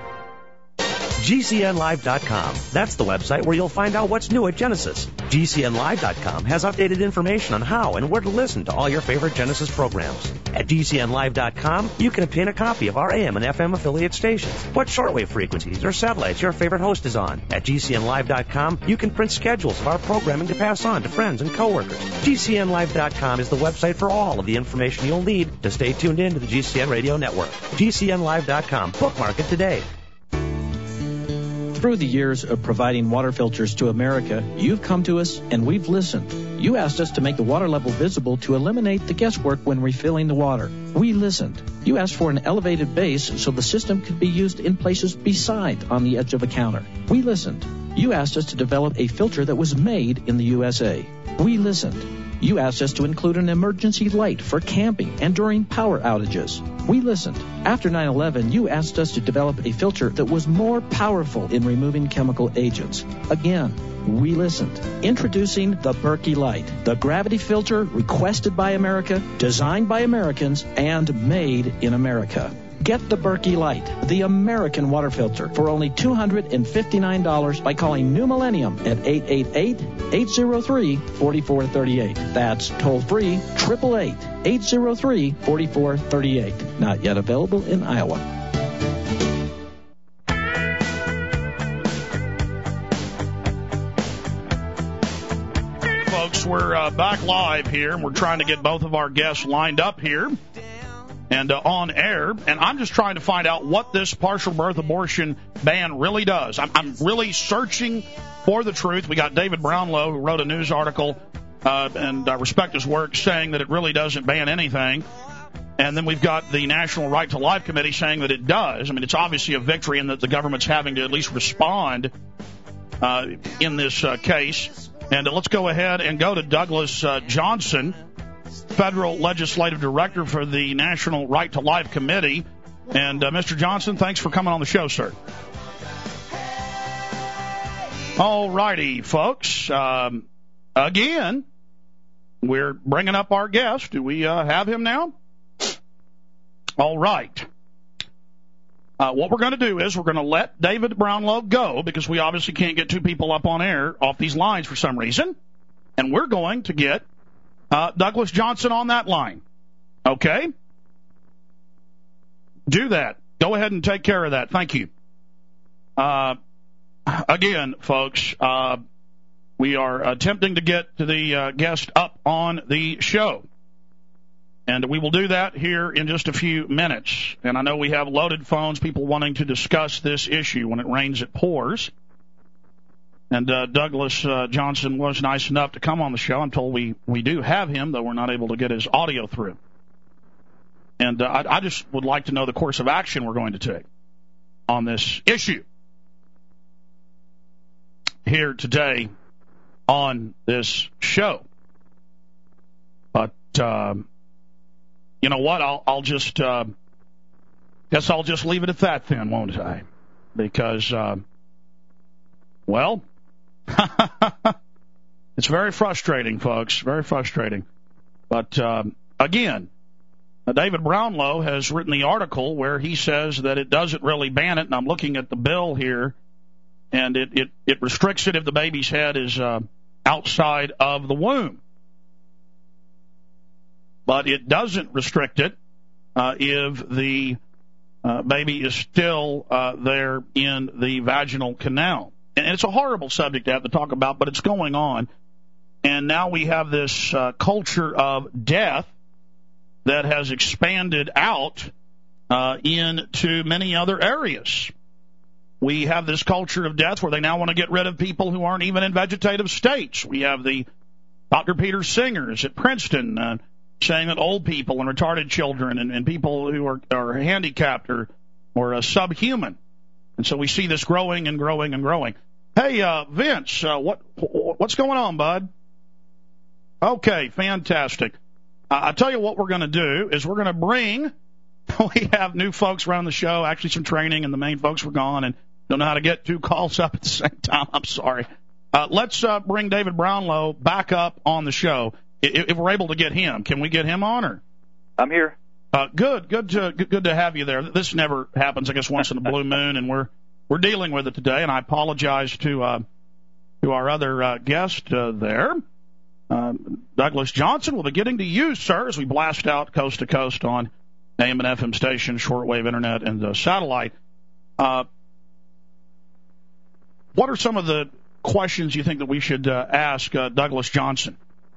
[SPEAKER 16] G C N live dot com. That's the website where you'll find out what's new at Genesis. G C N live dot com has updated information on how and where to listen to all your favorite Genesis programs. At G C N live dot com, you can obtain a copy of our A M and F M affiliate stations, what shortwave frequencies or satellites your favorite host is on. At G C N live dot com, you can print schedules of our programming to pass on to friends and coworkers. G C N live dot com is the website for all of the information you'll need to stay tuned in to the G C N Radio Network. G C N live dot com. Bookmark it today.
[SPEAKER 11] Through the years of providing water filters to America, you've come to us and we've listened. You asked us to make the water level visible to eliminate the guesswork when refilling the water. We listened. You asked for an elevated base so the system could be used in places beside on the edge of a counter. We listened. You asked us to develop a filter that was made in the U S A. We listened. You asked us to include an emergency light for camping and during power outages. We listened. After nine eleven, you asked us to develop a filter that was more powerful in removing chemical agents. Again, we listened. Introducing the Berkey Light, the gravity filter requested by America, designed by Americans, and made in America. Get the Berkey Light, the American water filter, for only two hundred fifty-nine dollars by calling New Millennium at eight eight eight, eight zero three, four four three eight. That's toll free, eight eight eight, eight zero three, four four three eight. Not yet available in Iowa.
[SPEAKER 3] Folks, we're uh, back live here, and we're trying to get both of our guests lined up here and uh, on air, and I'm just trying to find out what this partial birth abortion ban really does. I'm, I'm really searching for the truth. We got David Brownlow, who wrote a news article, uh, and I respect his work, saying that it really doesn't ban anything. And then we've got the National Right to Life Committee saying that it does. I mean, it's obviously a victory in that the government's having to at least respond uh, in this uh, case. And uh, let's go ahead and go to Douglas uh, Johnson, Federal Legislative Director for the National Right to Life Committee. And, uh, Mister Johnson, thanks for coming on the show, sir. All righty, folks. Um, again, we're bringing up our guest. Do we uh, have him now? All right. Uh, what we're going to do is we're going to let David Brownlow go because we obviously can't get two people up on air off these lines for some reason. And we're going to get Uh, Douglas Johnson on that line. Okay? Do that. Go ahead and take care of that. Thank you. Uh, again, folks, uh, we are attempting to get to the uh, guest up on the show. And we will do that here in just a few minutes. And I know we have loaded phones, people wanting to discuss this issue. When it rains, it pours. And uh, Douglas uh, Johnson was nice enough to come on the show. I'm told we, we do have him, though we're not able to get his audio through. And uh, I, I just would like to know the course of action we're going to take on this issue here today on this show. But um, you know what? I'll, I'll just uh, guess I'll just leave it at that then, won't I? Because, uh, well, it's very frustrating, folks. Very frustrating. But um, again, David Brownlow has written the article where he says that it doesn't really ban it, and I'm looking at the bill here, and it, it, it restricts it if the baby's head is uh, outside of the womb. But it doesn't restrict it uh, if the uh, baby is still uh, there in the vaginal canal. And it's a horrible subject to have to talk about, but it's going on. And now we have this uh, culture of death that has expanded out uh, into many other areas. We have this culture of death where they now want to get rid of people who aren't even in vegetative states. We have the Doctor Peter Singers at Princeton uh, saying that old people and retarded children and, and people who are, are handicapped or, or uh, subhuman. And so we see this growing and growing and growing. Hey, uh, Vince, uh, what what's going on, bud? Okay, fantastic. Uh, I'll tell you what we're going to do is we're going to bring, we have new folks around the show, actually some training, and the main folks were gone and don't know how to get two calls up at the same time. I'm sorry. Uh, let's uh, bring David Brownlow back up on the show. If, if we're able to get him, can we get him on? Or?
[SPEAKER 10] I'm here.
[SPEAKER 3] Uh, good, good to good, good to have you there. This never happens, I guess, once in a blue moon, and we're we're dealing with it today. And I apologize to uh, to our other uh, guest uh, there. Uh, Douglas Johnson, we'll be getting to you, sir, as we blast out coast to coast on A M and F M stations, shortwave internet, and uh, satellite. Uh, what are some of the questions you think that we should uh, ask uh, Douglas Johnson?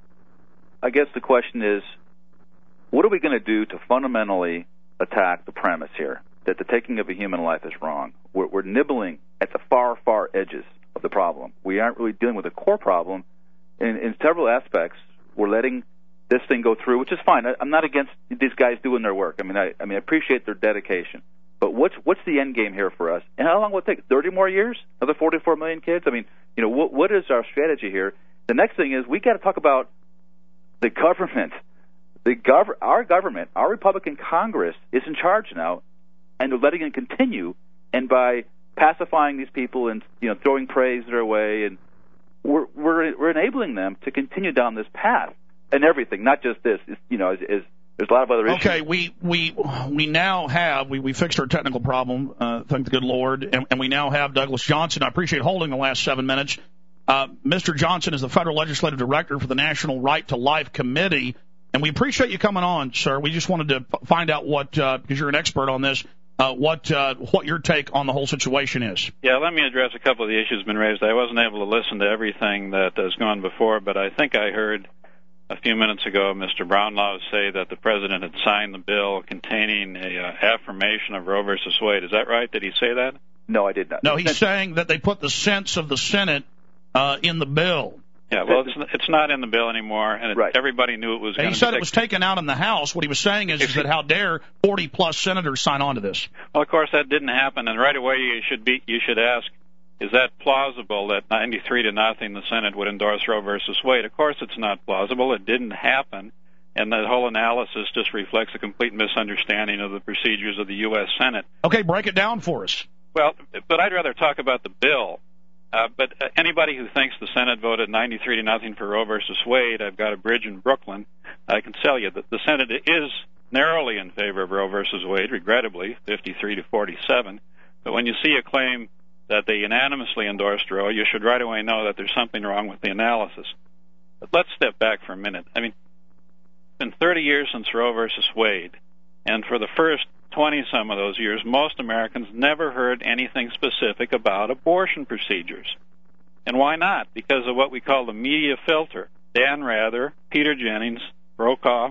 [SPEAKER 10] I guess the question is, what are we going to do to fundamentally attack the premise here that the taking of a human life is wrong? We're, we're nibbling at the far, far edges of the problem. We aren't really dealing with the core problem. In, in several aspects, we're letting this thing go through, which is fine. I, I'm not against these guys doing their work. I mean, I, I mean, I appreciate their dedication. But what's what's the end game here for us? And how long will it take? thirty more years? Another forty-four million kids? I mean, you know, what what is our strategy here? The next thing is we got to talk about the government. The gov- our government, our Republican Congress is in charge now, and they're letting it continue. And by pacifying these people and you know throwing praise their way and We're, we're we're enabling them to continue down this path and everything, not just this. It's, you know, is, is there's a lot of other issues.
[SPEAKER 3] Okay, we we we now have we, we fixed our technical problem, uh, thank the good Lord, and, and we now have Douglas Johnson. I appreciate holding the last seven minutes. Uh, Mister Johnson is the federal legislative director for the National Right to Life Committee, and we appreciate you coming on, sir. We just wanted to find out what, uh, because you're an expert on this. Uh, what uh, what your take on the whole situation is.
[SPEAKER 17] Yeah, let me address a couple of the issues been raised. I wasn't able to listen to everything that has gone before, but I think I heard a few minutes ago Mister Brownlow say that the president had signed the bill containing a uh, affirmation of Roe versus Wade. Is that right? Did he say that?
[SPEAKER 10] No, I did not.
[SPEAKER 3] No, he's saying that they put the sense of the Senate uh, in the bill.
[SPEAKER 17] Yeah, well, it's, it's not in the bill anymore, and it,
[SPEAKER 10] right.
[SPEAKER 17] everybody knew it was going to be.
[SPEAKER 3] He said it was taken out in the House. What he was saying is, is that how dare forty-plus senators sign on to this?
[SPEAKER 17] Well, of course, that didn't happen, and right away you should be you should ask, is that plausible that ninety-three to nothing the Senate would endorse Roe versus Wade? Of course it's not plausible. It didn't happen, and that whole analysis just reflects a complete misunderstanding of the procedures of the U S Senate.
[SPEAKER 3] Okay, break it down for us.
[SPEAKER 17] Well, but I'd rather talk about the bill. Uh, but uh, anybody who thinks the Senate voted ninety-three to nothing for Roe versus Wade, I've got a bridge in Brooklyn. I can tell you that the Senate is narrowly in favor of Roe versus Wade, regrettably, fifty-three to forty-seven. But when you see a claim that they unanimously endorsed Roe, you should right away know that there's something wrong with the analysis. But let's step back for a minute. I mean, it's been thirty years since Roe versus Wade, and for the first twenty-some of those years, most Americans never heard anything specific about abortion procedures. And why not? Because of what we call the media filter. Dan Rather, Peter Jennings, Brokaw,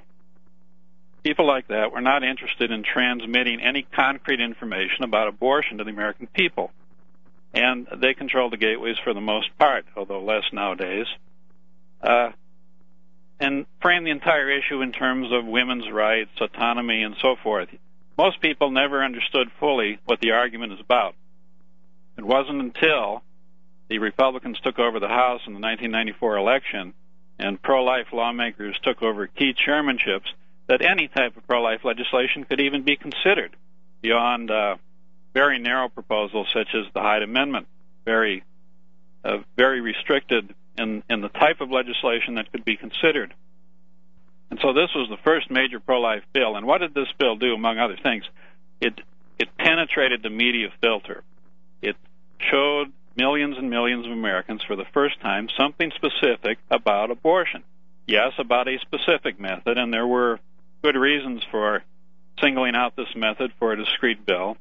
[SPEAKER 17] people like that were not interested in transmitting any concrete information about abortion to the American people. And they control the gateways for the most part, although less nowadays. Uh, and frame the entire issue in terms of women's rights, autonomy, and so forth. Most people never understood fully what the argument is about. It wasn't until the Republicans took over the House in the nineteen ninety-four election and pro-life lawmakers took over key chairmanships that any type of pro-life legislation could even be considered beyond uh, very narrow proposals such as the Hyde Amendment, very uh, very restricted in, in the type of legislation that could be considered. And so this was the first major pro-life bill. And what did this bill do, among other things? It it penetrated the media filter. It showed millions and millions of Americans for the first time something specific about abortion. Yes, about a specific method, and there were good reasons for singling out this method for a discrete bill.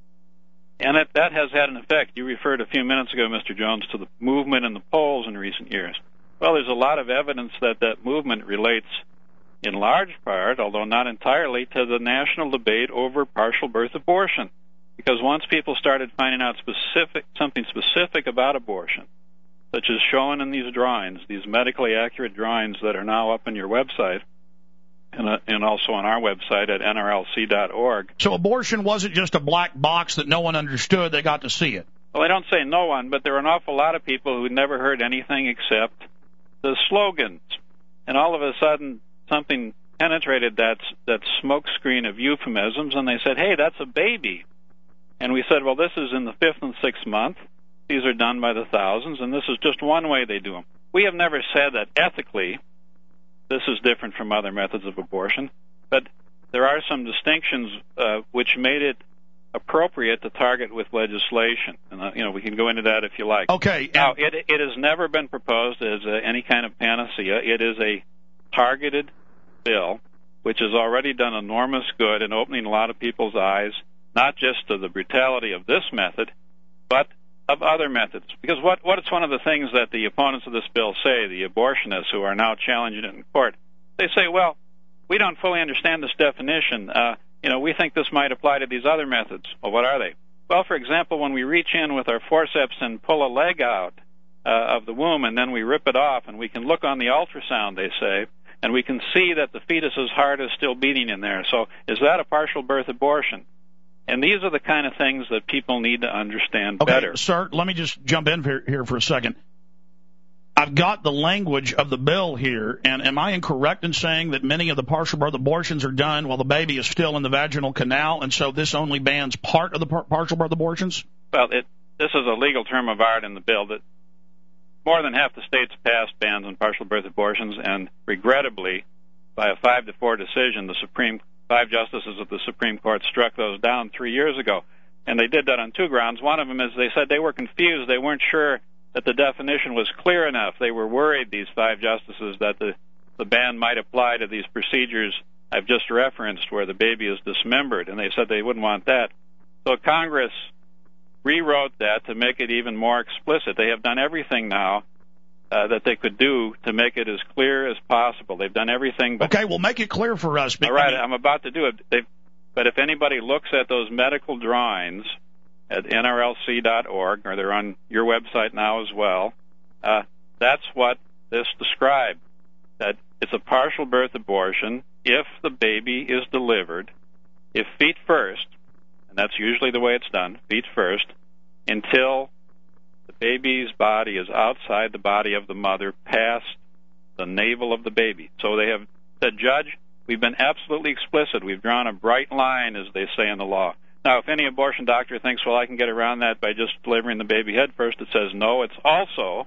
[SPEAKER 17] And it, that has had an effect. You referred a few minutes ago, Mister Jones, to the movement in the polls in recent years. Well, there's a lot of evidence that that movement relates in large part, although not entirely, to the national debate over partial birth abortion. Because once people started finding out specific something specific about abortion, such as shown in these drawings, these medically accurate drawings that are now up on your website, and, uh, and also on our website at N R L C dot org.
[SPEAKER 3] So abortion wasn't just a black box that no one understood. They got to see it.
[SPEAKER 17] Well, I don't say no one, but there are an awful lot of people who never heard anything except the slogans. And all of a sudden, something penetrated that, that smoke screen of euphemisms, and they said, hey, that's a baby. And we said, well, this is in the fifth and sixth month. These are done by the thousands, and this is just one way they do them. We have never said that ethically this is different from other methods of abortion, but there are some distinctions uh, which made it appropriate to target with legislation. And, uh, you know, we can go into that if you like.
[SPEAKER 3] Okay.
[SPEAKER 17] Now, it, it has never been proposed as uh, any kind of panacea. It is a targeted bill which has already done enormous good in opening a lot of people's eyes, not just to the brutality of this method, but of other methods. Because what, what it's one of the things that the opponents of this bill say, the abortionists who are now challenging it in court, they say, well, we don't fully understand this definition. Uh, you know, we think this might apply to these other methods. Well, what are they? Well, for example, when we reach in with our forceps and pull a leg out uh, of the womb and then we rip it off, and we can look on the ultrasound, they say, and we can see that the fetus's heart is still beating in there. So is that a partial birth abortion? And these are the kind of things that people need to understand
[SPEAKER 3] okay,
[SPEAKER 17] better.
[SPEAKER 3] Sir, let me just jump in here, here for a second. I've got the language of the bill here, and am I incorrect in saying that many of the partial birth abortions are done while the baby is still in the vaginal canal, and so this only bans part of the par- partial birth abortions?
[SPEAKER 17] Well, it, this is a legal term of art in the bill that more than half the states passed bans on partial birth abortions, and regrettably, by a five to four decision, the Supreme Five justices of the Supreme Court struck those down three years ago. And they did that on two grounds. One of them is they said they were confused. They weren't sure that the definition was clear enough. They were worried, these five justices, that the, the ban might apply to these procedures I've just referenced where the baby is dismembered. And they said they wouldn't want that. So Congress rewrote that to make it even more explicit. They have done everything now Uh, that they could do to make it as clear as possible. They've done everything. But
[SPEAKER 3] okay, well, make it clear for us.
[SPEAKER 17] All right, I'm about to do it. They've, but if anybody looks at those medical drawings at N R L C dot org, or they're on your website now as well, uh, that's what this described, that it's a partial birth abortion if the baby is delivered, if feet first, and that's usually the way it's done, feet first, until the baby's body is outside the body of the mother, past the navel of the baby. So they have said, Judge, we've been absolutely explicit. We've drawn a bright line, as they say in the law. Now, if any abortion doctor thinks, well, I can get around that by just delivering the baby head first, it says no. It's also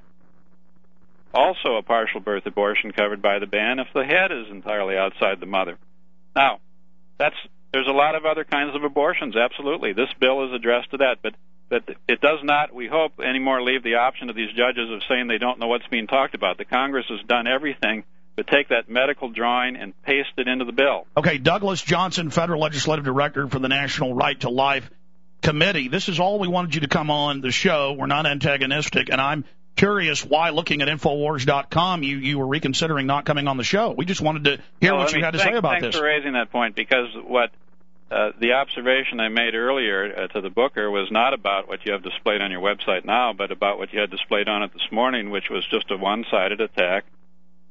[SPEAKER 17] also a partial birth abortion covered by the ban if the head is entirely outside the mother. Now, that's there's a lot of other kinds of abortions, absolutely. This bill is addressed to that, but But it does not, we hope, anymore leave the option to these judges of saying they don't know what's being talked about. The Congress has done everything but take that medical drawing and paste it into the bill.
[SPEAKER 3] Okay, Douglas Johnson, Federal Legislative Director for the National Right to Life Committee. This is all we wanted you to come on the show. We're not antagonistic, and I'm curious why, looking at Infowars dot com, you, you were reconsidering not coming on the show. We just wanted to hear
[SPEAKER 17] well,
[SPEAKER 3] what you had to
[SPEAKER 17] thank,
[SPEAKER 3] say about
[SPEAKER 17] thanks
[SPEAKER 3] this.
[SPEAKER 17] Thanks for raising that point, because what Uh, the observation I made earlier uh, to the booker was not about what you have displayed on your website now, but about what you had displayed on it this morning, which was just a one-sided attack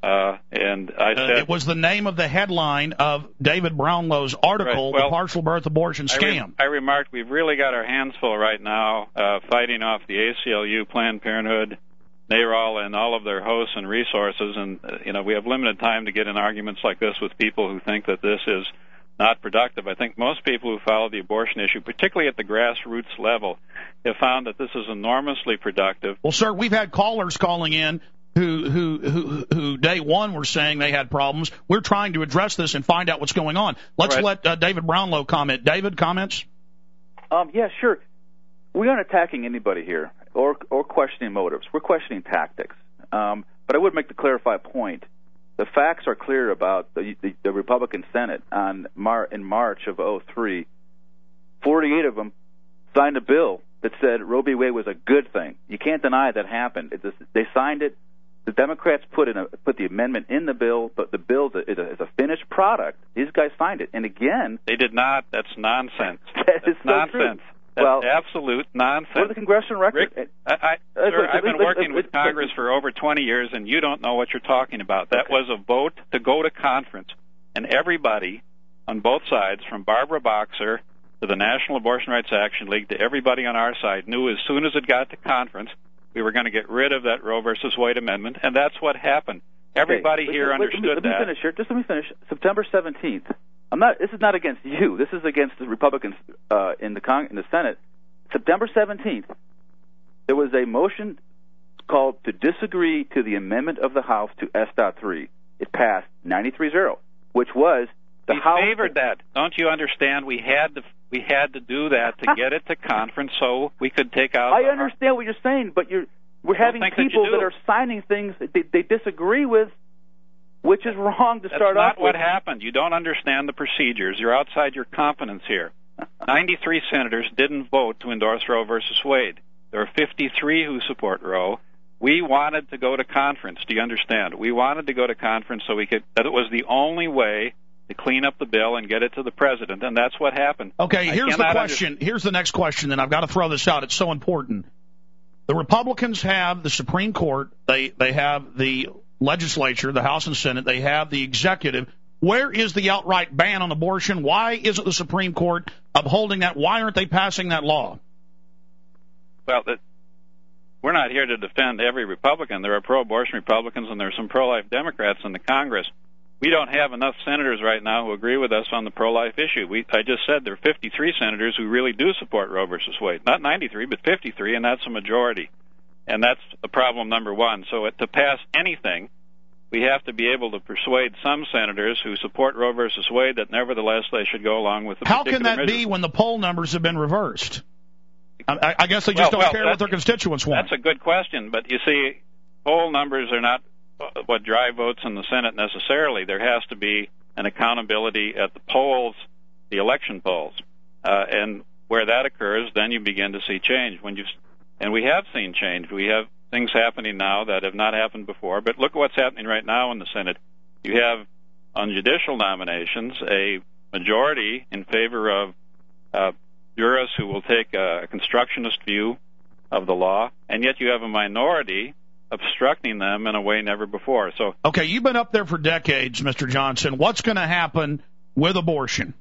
[SPEAKER 17] Uh, and I said...
[SPEAKER 3] Uh, it was the name of the headline of David Brownlow's article,
[SPEAKER 17] right. well,
[SPEAKER 3] The Partial Birth Abortion Scam.
[SPEAKER 17] I, re- I remarked we've really got our hands full right now uh, fighting off the A C L U, Planned Parenthood, NARAL, and all of their hosts and resources. And, uh, you know, we have limited time to get in arguments like this with people who think that this is not productive. I think most people who follow the abortion issue, particularly at the grassroots level, have found that this is enormously productive.
[SPEAKER 3] Well, sir, we've had callers calling in who who who, who day one were saying they had problems. We're trying to address this and find out what's going on. Let's
[SPEAKER 10] right.
[SPEAKER 3] let uh, David Brownlow comment. David, comments?
[SPEAKER 10] Um, yeah, sure. We aren't attacking anybody here or or questioning motives. We're questioning tactics. Um, but I would make the clarified point. The facts are clear about the, the, the Republican Senate on Mar- in March of oh three. forty-eight of them signed a bill that said Roe v. Wade was a good thing. You can't deny that happened. It, they signed it. The Democrats put in a, put the amendment in the bill, but the bill is a, is a finished product. These guys signed it, and again,
[SPEAKER 17] they did not. That's nonsense.
[SPEAKER 10] That
[SPEAKER 17] That's
[SPEAKER 10] is so
[SPEAKER 17] nonsense.
[SPEAKER 10] True.
[SPEAKER 17] That's
[SPEAKER 10] well,
[SPEAKER 17] absolute nonsense.
[SPEAKER 10] What are the congressional record?
[SPEAKER 17] Rick, I, I,
[SPEAKER 10] uh,
[SPEAKER 17] sir,
[SPEAKER 10] uh,
[SPEAKER 17] I've been
[SPEAKER 10] uh,
[SPEAKER 17] working
[SPEAKER 10] uh,
[SPEAKER 17] with
[SPEAKER 10] uh,
[SPEAKER 17] Congress for over twenty years, and you don't know what you're talking about. That
[SPEAKER 10] okay.
[SPEAKER 17] was a vote to go to conference, and everybody on both sides, from Barbara Boxer to the National Abortion Rights Action League to everybody on our side, knew as soon as it got to conference, we were going to get rid of that Roe versus Wade amendment, and that's what happened. Everybody
[SPEAKER 10] okay.
[SPEAKER 17] here
[SPEAKER 10] wait,
[SPEAKER 17] understood
[SPEAKER 10] wait, let me,
[SPEAKER 17] that.
[SPEAKER 10] Let me finish here. Just let me finish. September seventeenth. I'm not. This is not against you. This is against the Republicans uh, in the Cong- in the Senate. September seventeenth, there was a motion called to disagree to the amendment of the House to S three. It passed ninety-three zero, which was the
[SPEAKER 17] we
[SPEAKER 10] House.
[SPEAKER 17] We favored that. Don't you understand? We had to we had to do that to get it to conference so we could take out.
[SPEAKER 10] I understand what you're saying, but you're we're having people that, that are signing things that they, they disagree with, which is wrong to
[SPEAKER 17] That's
[SPEAKER 10] start
[SPEAKER 17] off
[SPEAKER 10] with.
[SPEAKER 17] That's not what happened. You don't understand the procedures. You're outside your competence here. ninety-three senators didn't vote to endorse Roe versus Wade. There are fifty-three who support Roe. We wanted to go to conference. Do you understand? We wanted to go to conference so we could. That it was the only way to clean up the bill and get it to the president, and that's what happened.
[SPEAKER 3] Okay, here's the question.
[SPEAKER 17] Under-
[SPEAKER 3] here's the next question, and I've got to throw this out. It's so important. The Republicans have the Supreme Court. They they have the legislature, the House and Senate. They have the executive. Where is the outright ban on abortion? Why isn't the Supreme Court upholding that? Why aren't they passing that law?
[SPEAKER 17] Well, that, we're not here to defend every Republican. There are pro-abortion Republicans and there are some pro-life Democrats in the Congress. We don't have enough senators right now who agree with us on the pro-life issue. We, I just said there are fifty-three senators who really do support Roe versus Wade. Not ninety-three, but fifty-three, and that's a majority. And that's the problem number one. So to pass anything, we have to be able to persuade some senators who support Roe versus Wade that nevertheless they should go along with the
[SPEAKER 3] How
[SPEAKER 17] particular
[SPEAKER 3] can that
[SPEAKER 17] measure.
[SPEAKER 3] be when the poll numbers have been reversed? I, I guess they just
[SPEAKER 17] well,
[SPEAKER 3] don't
[SPEAKER 17] well,
[SPEAKER 3] care what their constituents want.
[SPEAKER 17] That's a good question, but you see, poll numbers are not what drive votes in the Senate necessarily. There has to be an accountability at the polls, the election polls, uh, and where that occurs, then you begin to see change. When you and we have seen change. We have things happening now that have not happened before. But look at what's happening right now in the Senate. You have on judicial nominations a majority in favor of uh, jurists who will take a constructionist view of the law, and yet you have a minority obstructing them in a way never before. So,
[SPEAKER 3] okay, you've been up there for decades, Mister Johnson. What's going to happen with abortion?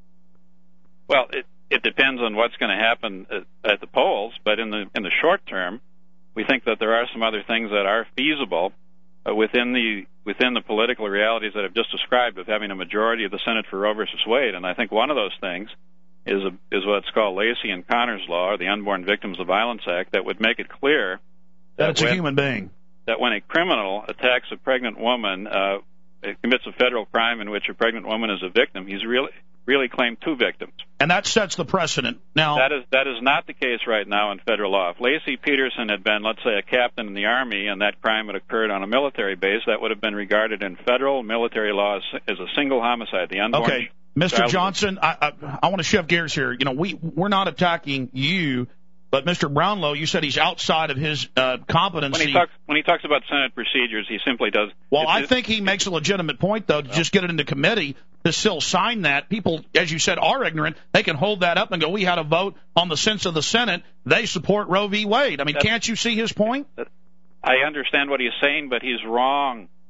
[SPEAKER 17] Well, it, it depends on what's going to happen at, at the polls, but in the in the short term, we think that there are some other things that are feasible uh, within the within the political realities that I've just described of having a majority of the Senate for Roe versus Wade. And I think one of those things is a, is what's called Lacey and Connors Law, or the Unborn Victims of Violence Act, that would make it clear
[SPEAKER 3] that, that it's
[SPEAKER 17] when,
[SPEAKER 3] a human being.
[SPEAKER 17] That when a criminal attacks a pregnant woman, uh, commits a federal crime in which a pregnant woman is a victim, he's really really claimed two victims.
[SPEAKER 3] And that sets the precedent. Now,
[SPEAKER 17] that is that is not the case right now in federal law. If Lacey Peterson had been, let's say, a captain in the Army and that crime had occurred on a military base, that would have been regarded in federal military law as, as a single homicide. The unborn
[SPEAKER 3] okay, Mister Johnson, I, I, I want to shift gears here. You know, we we're not attacking you, but Mister Brownlow, you said he's outside of his uh, competency.
[SPEAKER 17] When he talks when he talks about Senate procedures, he simply does.
[SPEAKER 3] Well,
[SPEAKER 17] it,
[SPEAKER 3] I
[SPEAKER 17] it,
[SPEAKER 3] think he makes a legitimate point, though, to well, just get it into committee. To still sign that. People, as you said, are ignorant. They can hold that up and go, we had a vote on the sense of the Senate. They support Roe v. Wade. I mean, can't you see his point?
[SPEAKER 17] I understand what he's saying, but he's wrong.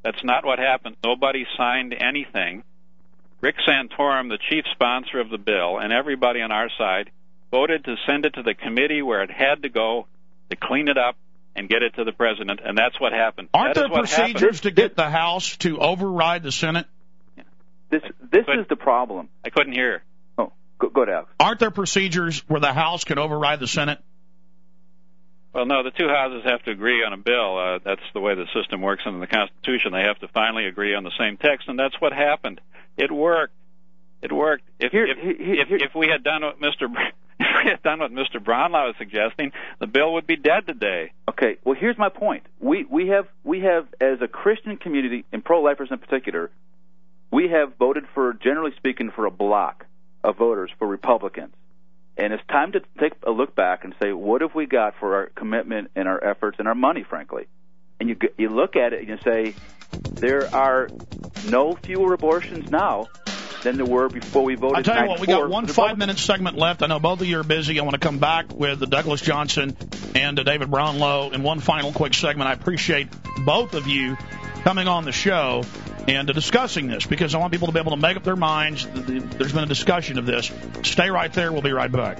[SPEAKER 17] That's not what happened. Nobody signed anything. Rick Santorum, the chief sponsor of the bill, and everybody on our side voted to send it to the committee where it had to go to clean it up and get it to the president, and that's what happened.
[SPEAKER 3] Aren't
[SPEAKER 17] that
[SPEAKER 3] there procedures
[SPEAKER 17] happened.
[SPEAKER 3] to get the House to override the Senate?
[SPEAKER 10] This this is the problem.
[SPEAKER 17] I couldn't hear.
[SPEAKER 10] Oh, go, go ahead, Alex.
[SPEAKER 3] Aren't there procedures where the House can override the Senate?
[SPEAKER 17] Well, no, the two houses have to agree on a bill. Uh, that's the way the system works under the Constitution. They have to finally agree on the same text, and that's what happened. It worked. It worked. If
[SPEAKER 10] here,
[SPEAKER 17] if,
[SPEAKER 10] here,
[SPEAKER 17] if,
[SPEAKER 10] here.
[SPEAKER 17] if we had done what Mister Br- if we had done what Mister Brownlaw was suggesting, the bill would be dead today.
[SPEAKER 10] Okay. Well, here's my point. We we have we have as a Christian community, and pro-lifers in particular, we have voted for, generally speaking, for a block of voters for Republicans. And it's time to take a look back and say, what have we got for our commitment and our efforts and our money, frankly? And you you look at it and you say, there are no fewer abortions now than there were before we voted.
[SPEAKER 3] I tell you what, we got one five-minute segment left. I know both of you are busy. I want to come back with Douglas Johnson and uh, David Brownlow in one final quick segment. I appreciate both of you coming on the show and uh, discussing this, because I want people to be able to make up their minds. There's been a discussion of this. Stay right there. We'll be right back.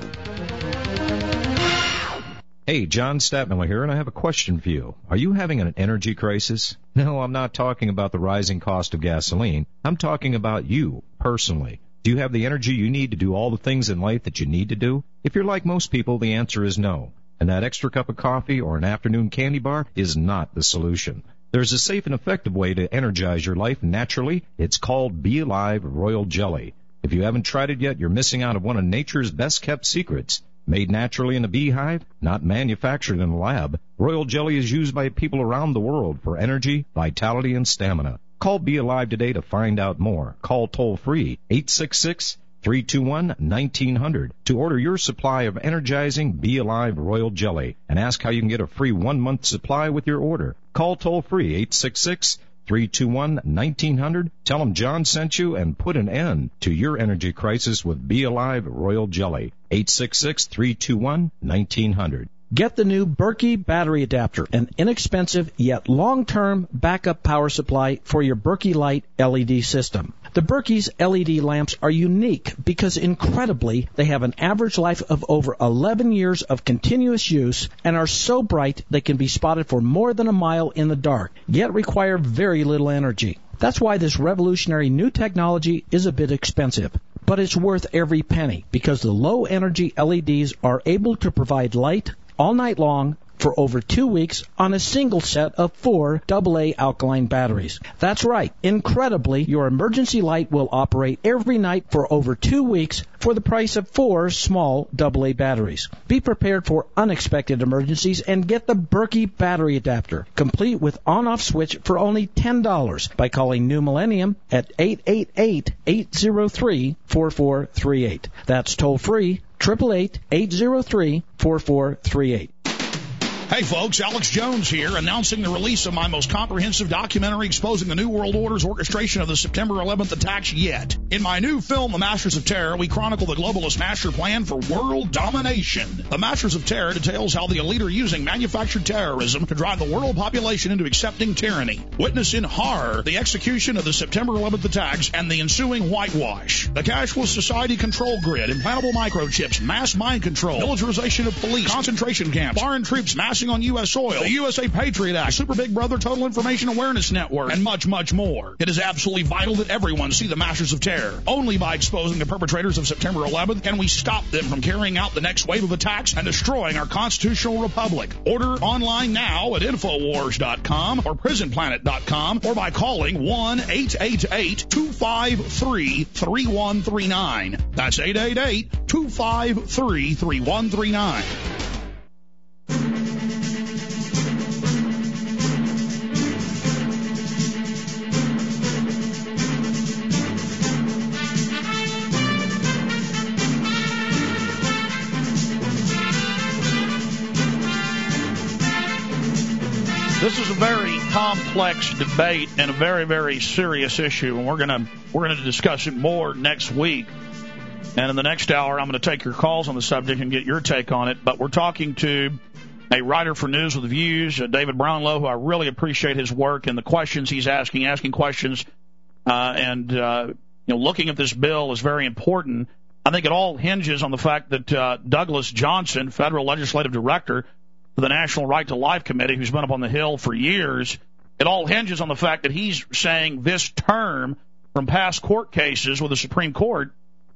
[SPEAKER 18] Hey, John Statmiller here, and I have a question for you. Are you having an energy crisis? No, I'm not talking about the rising cost of gasoline. I'm talking about you, personally. Do you have the energy you need to do all the things in life that you need to do? If you're like most people, the answer is no. And that extra cup of coffee or an afternoon candy bar is not the solution. There's a safe and effective way to energize your life naturally. It's called Be Alive Royal Jelly. If you haven't tried it yet, you're missing out on one of nature's best-kept secrets. Made naturally in a beehive, not manufactured in a lab, Royal Jelly is used by people around the world for energy, vitality, and stamina. Call Be Alive today to find out more. Call toll-free eight six six, three two one, one nine zero zero to order your supply of energizing Be Alive Royal Jelly and ask how you can get a free one-month supply with your order. Call toll-free eight six six, three two one, one nine zero zero. Tell them John sent you and put an end to your energy crisis with Be Alive Royal Jelly. eight six six, three two one, one nine zero zero.
[SPEAKER 11] Get the new Berkey battery adapter, an inexpensive yet long-term backup power supply for your Berkey Light L E D system. The Berkey's L E D lamps are unique because, incredibly, they have an average life of over eleven years of continuous use and are so bright they can be spotted for more than a mile in the dark, yet require very little energy. That's why this revolutionary new technology is a bit expensive. But it's worth every penny because the low-energy L E Ds are able to provide light all night long for over two weeks on a single set of four double A alkaline batteries. That's right. Incredibly, your emergency light will operate every night for over two weeks for the price of four small double A batteries. Be prepared for unexpected emergencies and get the Berkey battery adapter, complete with on-off switch for only ten dollars by calling New Millennium at eight eight eight, eight zero three, four four three eight. That's toll-free, eight eight eight, eight zero three, four four three eight.
[SPEAKER 3] Hey folks, Alex Jones here, announcing the release of my most comprehensive documentary exposing the New World Order's orchestration of the September eleventh attacks yet. In my new film, The Masters of Terror, we chronicle the globalist master plan for world domination. The Masters of Terror details how the elite are using manufactured terrorism to drive the world population into accepting tyranny. Witness in horror the execution of the September eleventh attacks and the ensuing whitewash. The cashless society control grid, implantable microchips, mass mind control, militarization of police, concentration camps, foreign troops mass on U S soil, the U S A Patriot Act, Super Big Brother Total Information Awareness Network, and much, much more. It is absolutely vital that everyone see the Masters of Terror. Only by exposing the perpetrators of September eleventh can we stop them from carrying out the next wave of attacks and destroying our constitutional republic. Order online now at Infowars dot com or Prison Planet dot com or by calling one eight eight eight, two five three, three one three nine. That's eight eight eight, two five three, three one three nine. This is a very complex debate and a very, very serious issue, and we're gonna we're gonna discuss it more next week. And in the next hour, I'm going to take your calls on the subject and get your take on it. But we're talking to a writer for News with Views, uh, David Brownlow, who I really appreciate his work and the questions he's asking, asking questions, uh, and uh, you know, looking at this bill is very important. I think it all hinges on the fact that uh, Douglas Johnson, federal legislative director for the National Right to Life Committee, who's been up on the Hill for years, it all hinges on the fact that he's saying this term from past court cases with the Supreme Court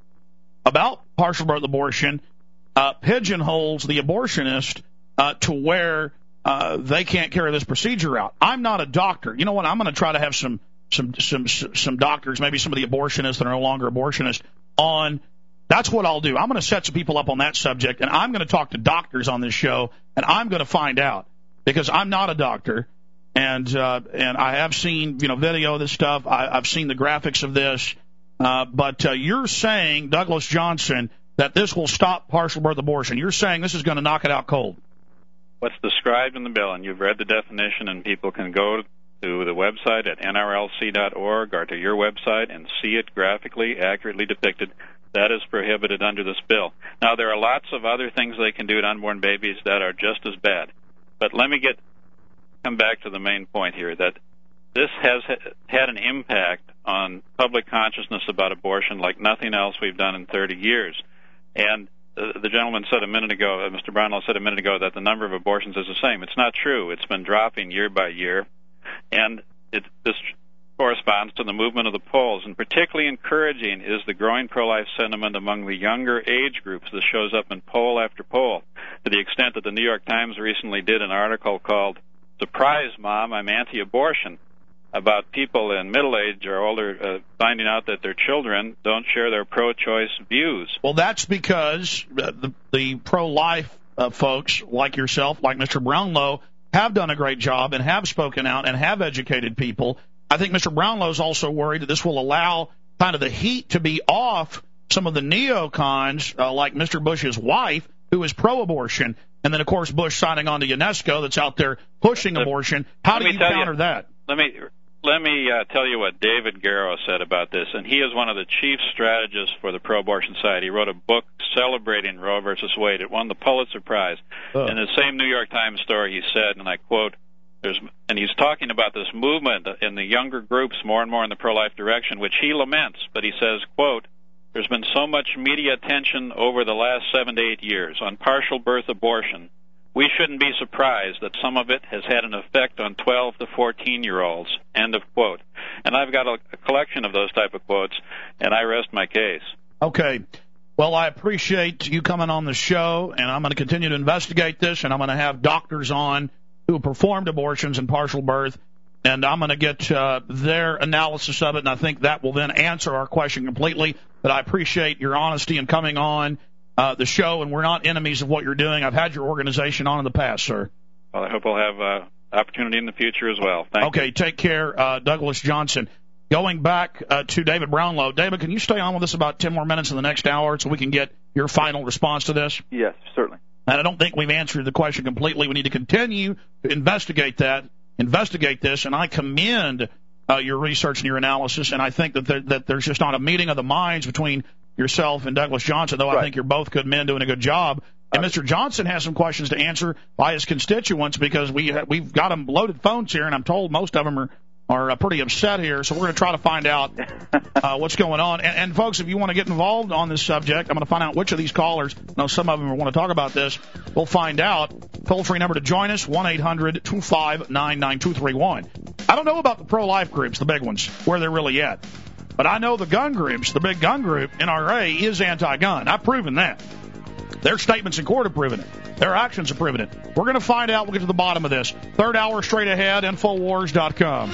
[SPEAKER 3] about partial birth abortion uh, pigeonholes the abortionist uh, to where uh, they can't carry this procedure out. I'm not a doctor. You know what? I'm going to try to have some some some some doctors, maybe some of the abortionists that are no longer abortionists, on. That's what I'll do. I'm going to set some people up on that subject, and I'm going to talk to doctors on this show, and I'm going to find out, because I'm not a doctor, and uh, and I have seen, you know, video of this stuff. I, I've seen the graphics of this, uh, but uh, you're saying, Douglas Johnson, that this will stop partial birth abortion. You're saying this is going to knock it out cold.
[SPEAKER 17] What's described in the bill, and you've read the definition, and people can go to the website at N R L C dot org or to your website and see it graphically, accurately depicted. That is prohibited under this bill. Now, there are lots of other things they can do to unborn babies that are just as bad. But let me get come back to the main point here, that this has had an impact on public consciousness about abortion like nothing else we've done in thirty years. And the, the gentleman said a minute ago, uh, Mister Brownlow said a minute ago, that the number of abortions is the same. It's not true. It's been dropping year by year. And it, this corresponds to the movement of the polls, and particularly encouraging is the growing pro-life sentiment among the younger age groups. This shows up in poll after poll, to the extent that the New York Times recently did an article called "Surprise, Mom, I'm Anti-Abortion," about people in middle age or older uh, finding out that their children don't share their pro-choice views.
[SPEAKER 3] Well, that's because uh, the, the pro-life uh, folks like yourself, like Mister Brownlow, have done a great job and have spoken out and have educated people. I think Mister Brownlow is also worried that this will allow kind of the heat to be off some of the neocons, uh, like Mister Bush's wife, who is pro-abortion, and then, of course, Bush signing on to UNESCO that's out there pushing abortion. How do you counter
[SPEAKER 17] you,
[SPEAKER 3] that?
[SPEAKER 17] Let me let me uh, tell you what David Garrow said about this, and he is one of the chief strategists for the pro-abortion side. He wrote a book celebrating Roe versus Wade. It won the Pulitzer Prize. Oh. In the same New York Times story, he said, and I quote, There's, and he's talking about this movement in the younger groups more and more in the pro-life direction, which he laments, but he says, quote, "There's been so much media attention over the last seven to eight years on partial birth abortion. We shouldn't be surprised that some of it has had an effect on twelve to fourteen-year-olds," end of quote. And I've got a, a collection of those type of quotes, and I rest my case.
[SPEAKER 3] Okay. Well, I appreciate you coming on the show, and I'm going to continue to investigate this, and I'm going to have doctors on who performed abortions and partial birth, and I'm going to get uh, their analysis of it, and I think that will then answer our question completely. But I appreciate your honesty in coming on uh, the show, and we're not enemies of what you're doing. I've had your organization on in the past, sir.
[SPEAKER 17] Well, I hope we'll have uh, opportunity in the future as well. Thank
[SPEAKER 3] okay,
[SPEAKER 17] you.
[SPEAKER 3] Take care, uh, Douglas Johnson. Going back uh, to David Brownlow. David, can you stay on with us about ten more minutes in the next hour so we can get your final response to this?
[SPEAKER 10] Yes, certainly.
[SPEAKER 3] And I don't think we've answered the question completely. We need to continue to investigate that, investigate this, and I commend uh, your research and your analysis, and I think that there, that there's just not a meeting of the minds between yourself and Douglas Johnson, though right. I think you're both good men doing a good job. And Mister Johnson has some questions to answer by his constituents, because we ha- we've got them loaded phones here, and I'm told most of them are are uh, pretty upset here, so we're going to try to find out uh, what's going on. And, and, folks, if you want to get involved on this subject, I'm going to find out which of these callers, I know some of them want to talk about this, we'll find out. Toll-free number to join us, one eight hundred two five nine nine two three one. I don't know about the pro-life groups, the big ones, where they're really at. But I know the gun groups, the big gun group, N R A, is anti-gun. I've proven that. Their statements in court have proven it. Their actions have proven it. We're going to find out. We'll get to the bottom of this. Third hour straight ahead, Infowars dot com.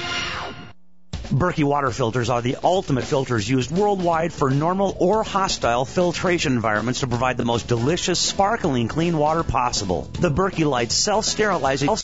[SPEAKER 19] Berkey water filters are the ultimate filters used worldwide for normal or hostile filtration environments to provide the most delicious, sparkling, clean water possible. The Berkey Light self-sterilizing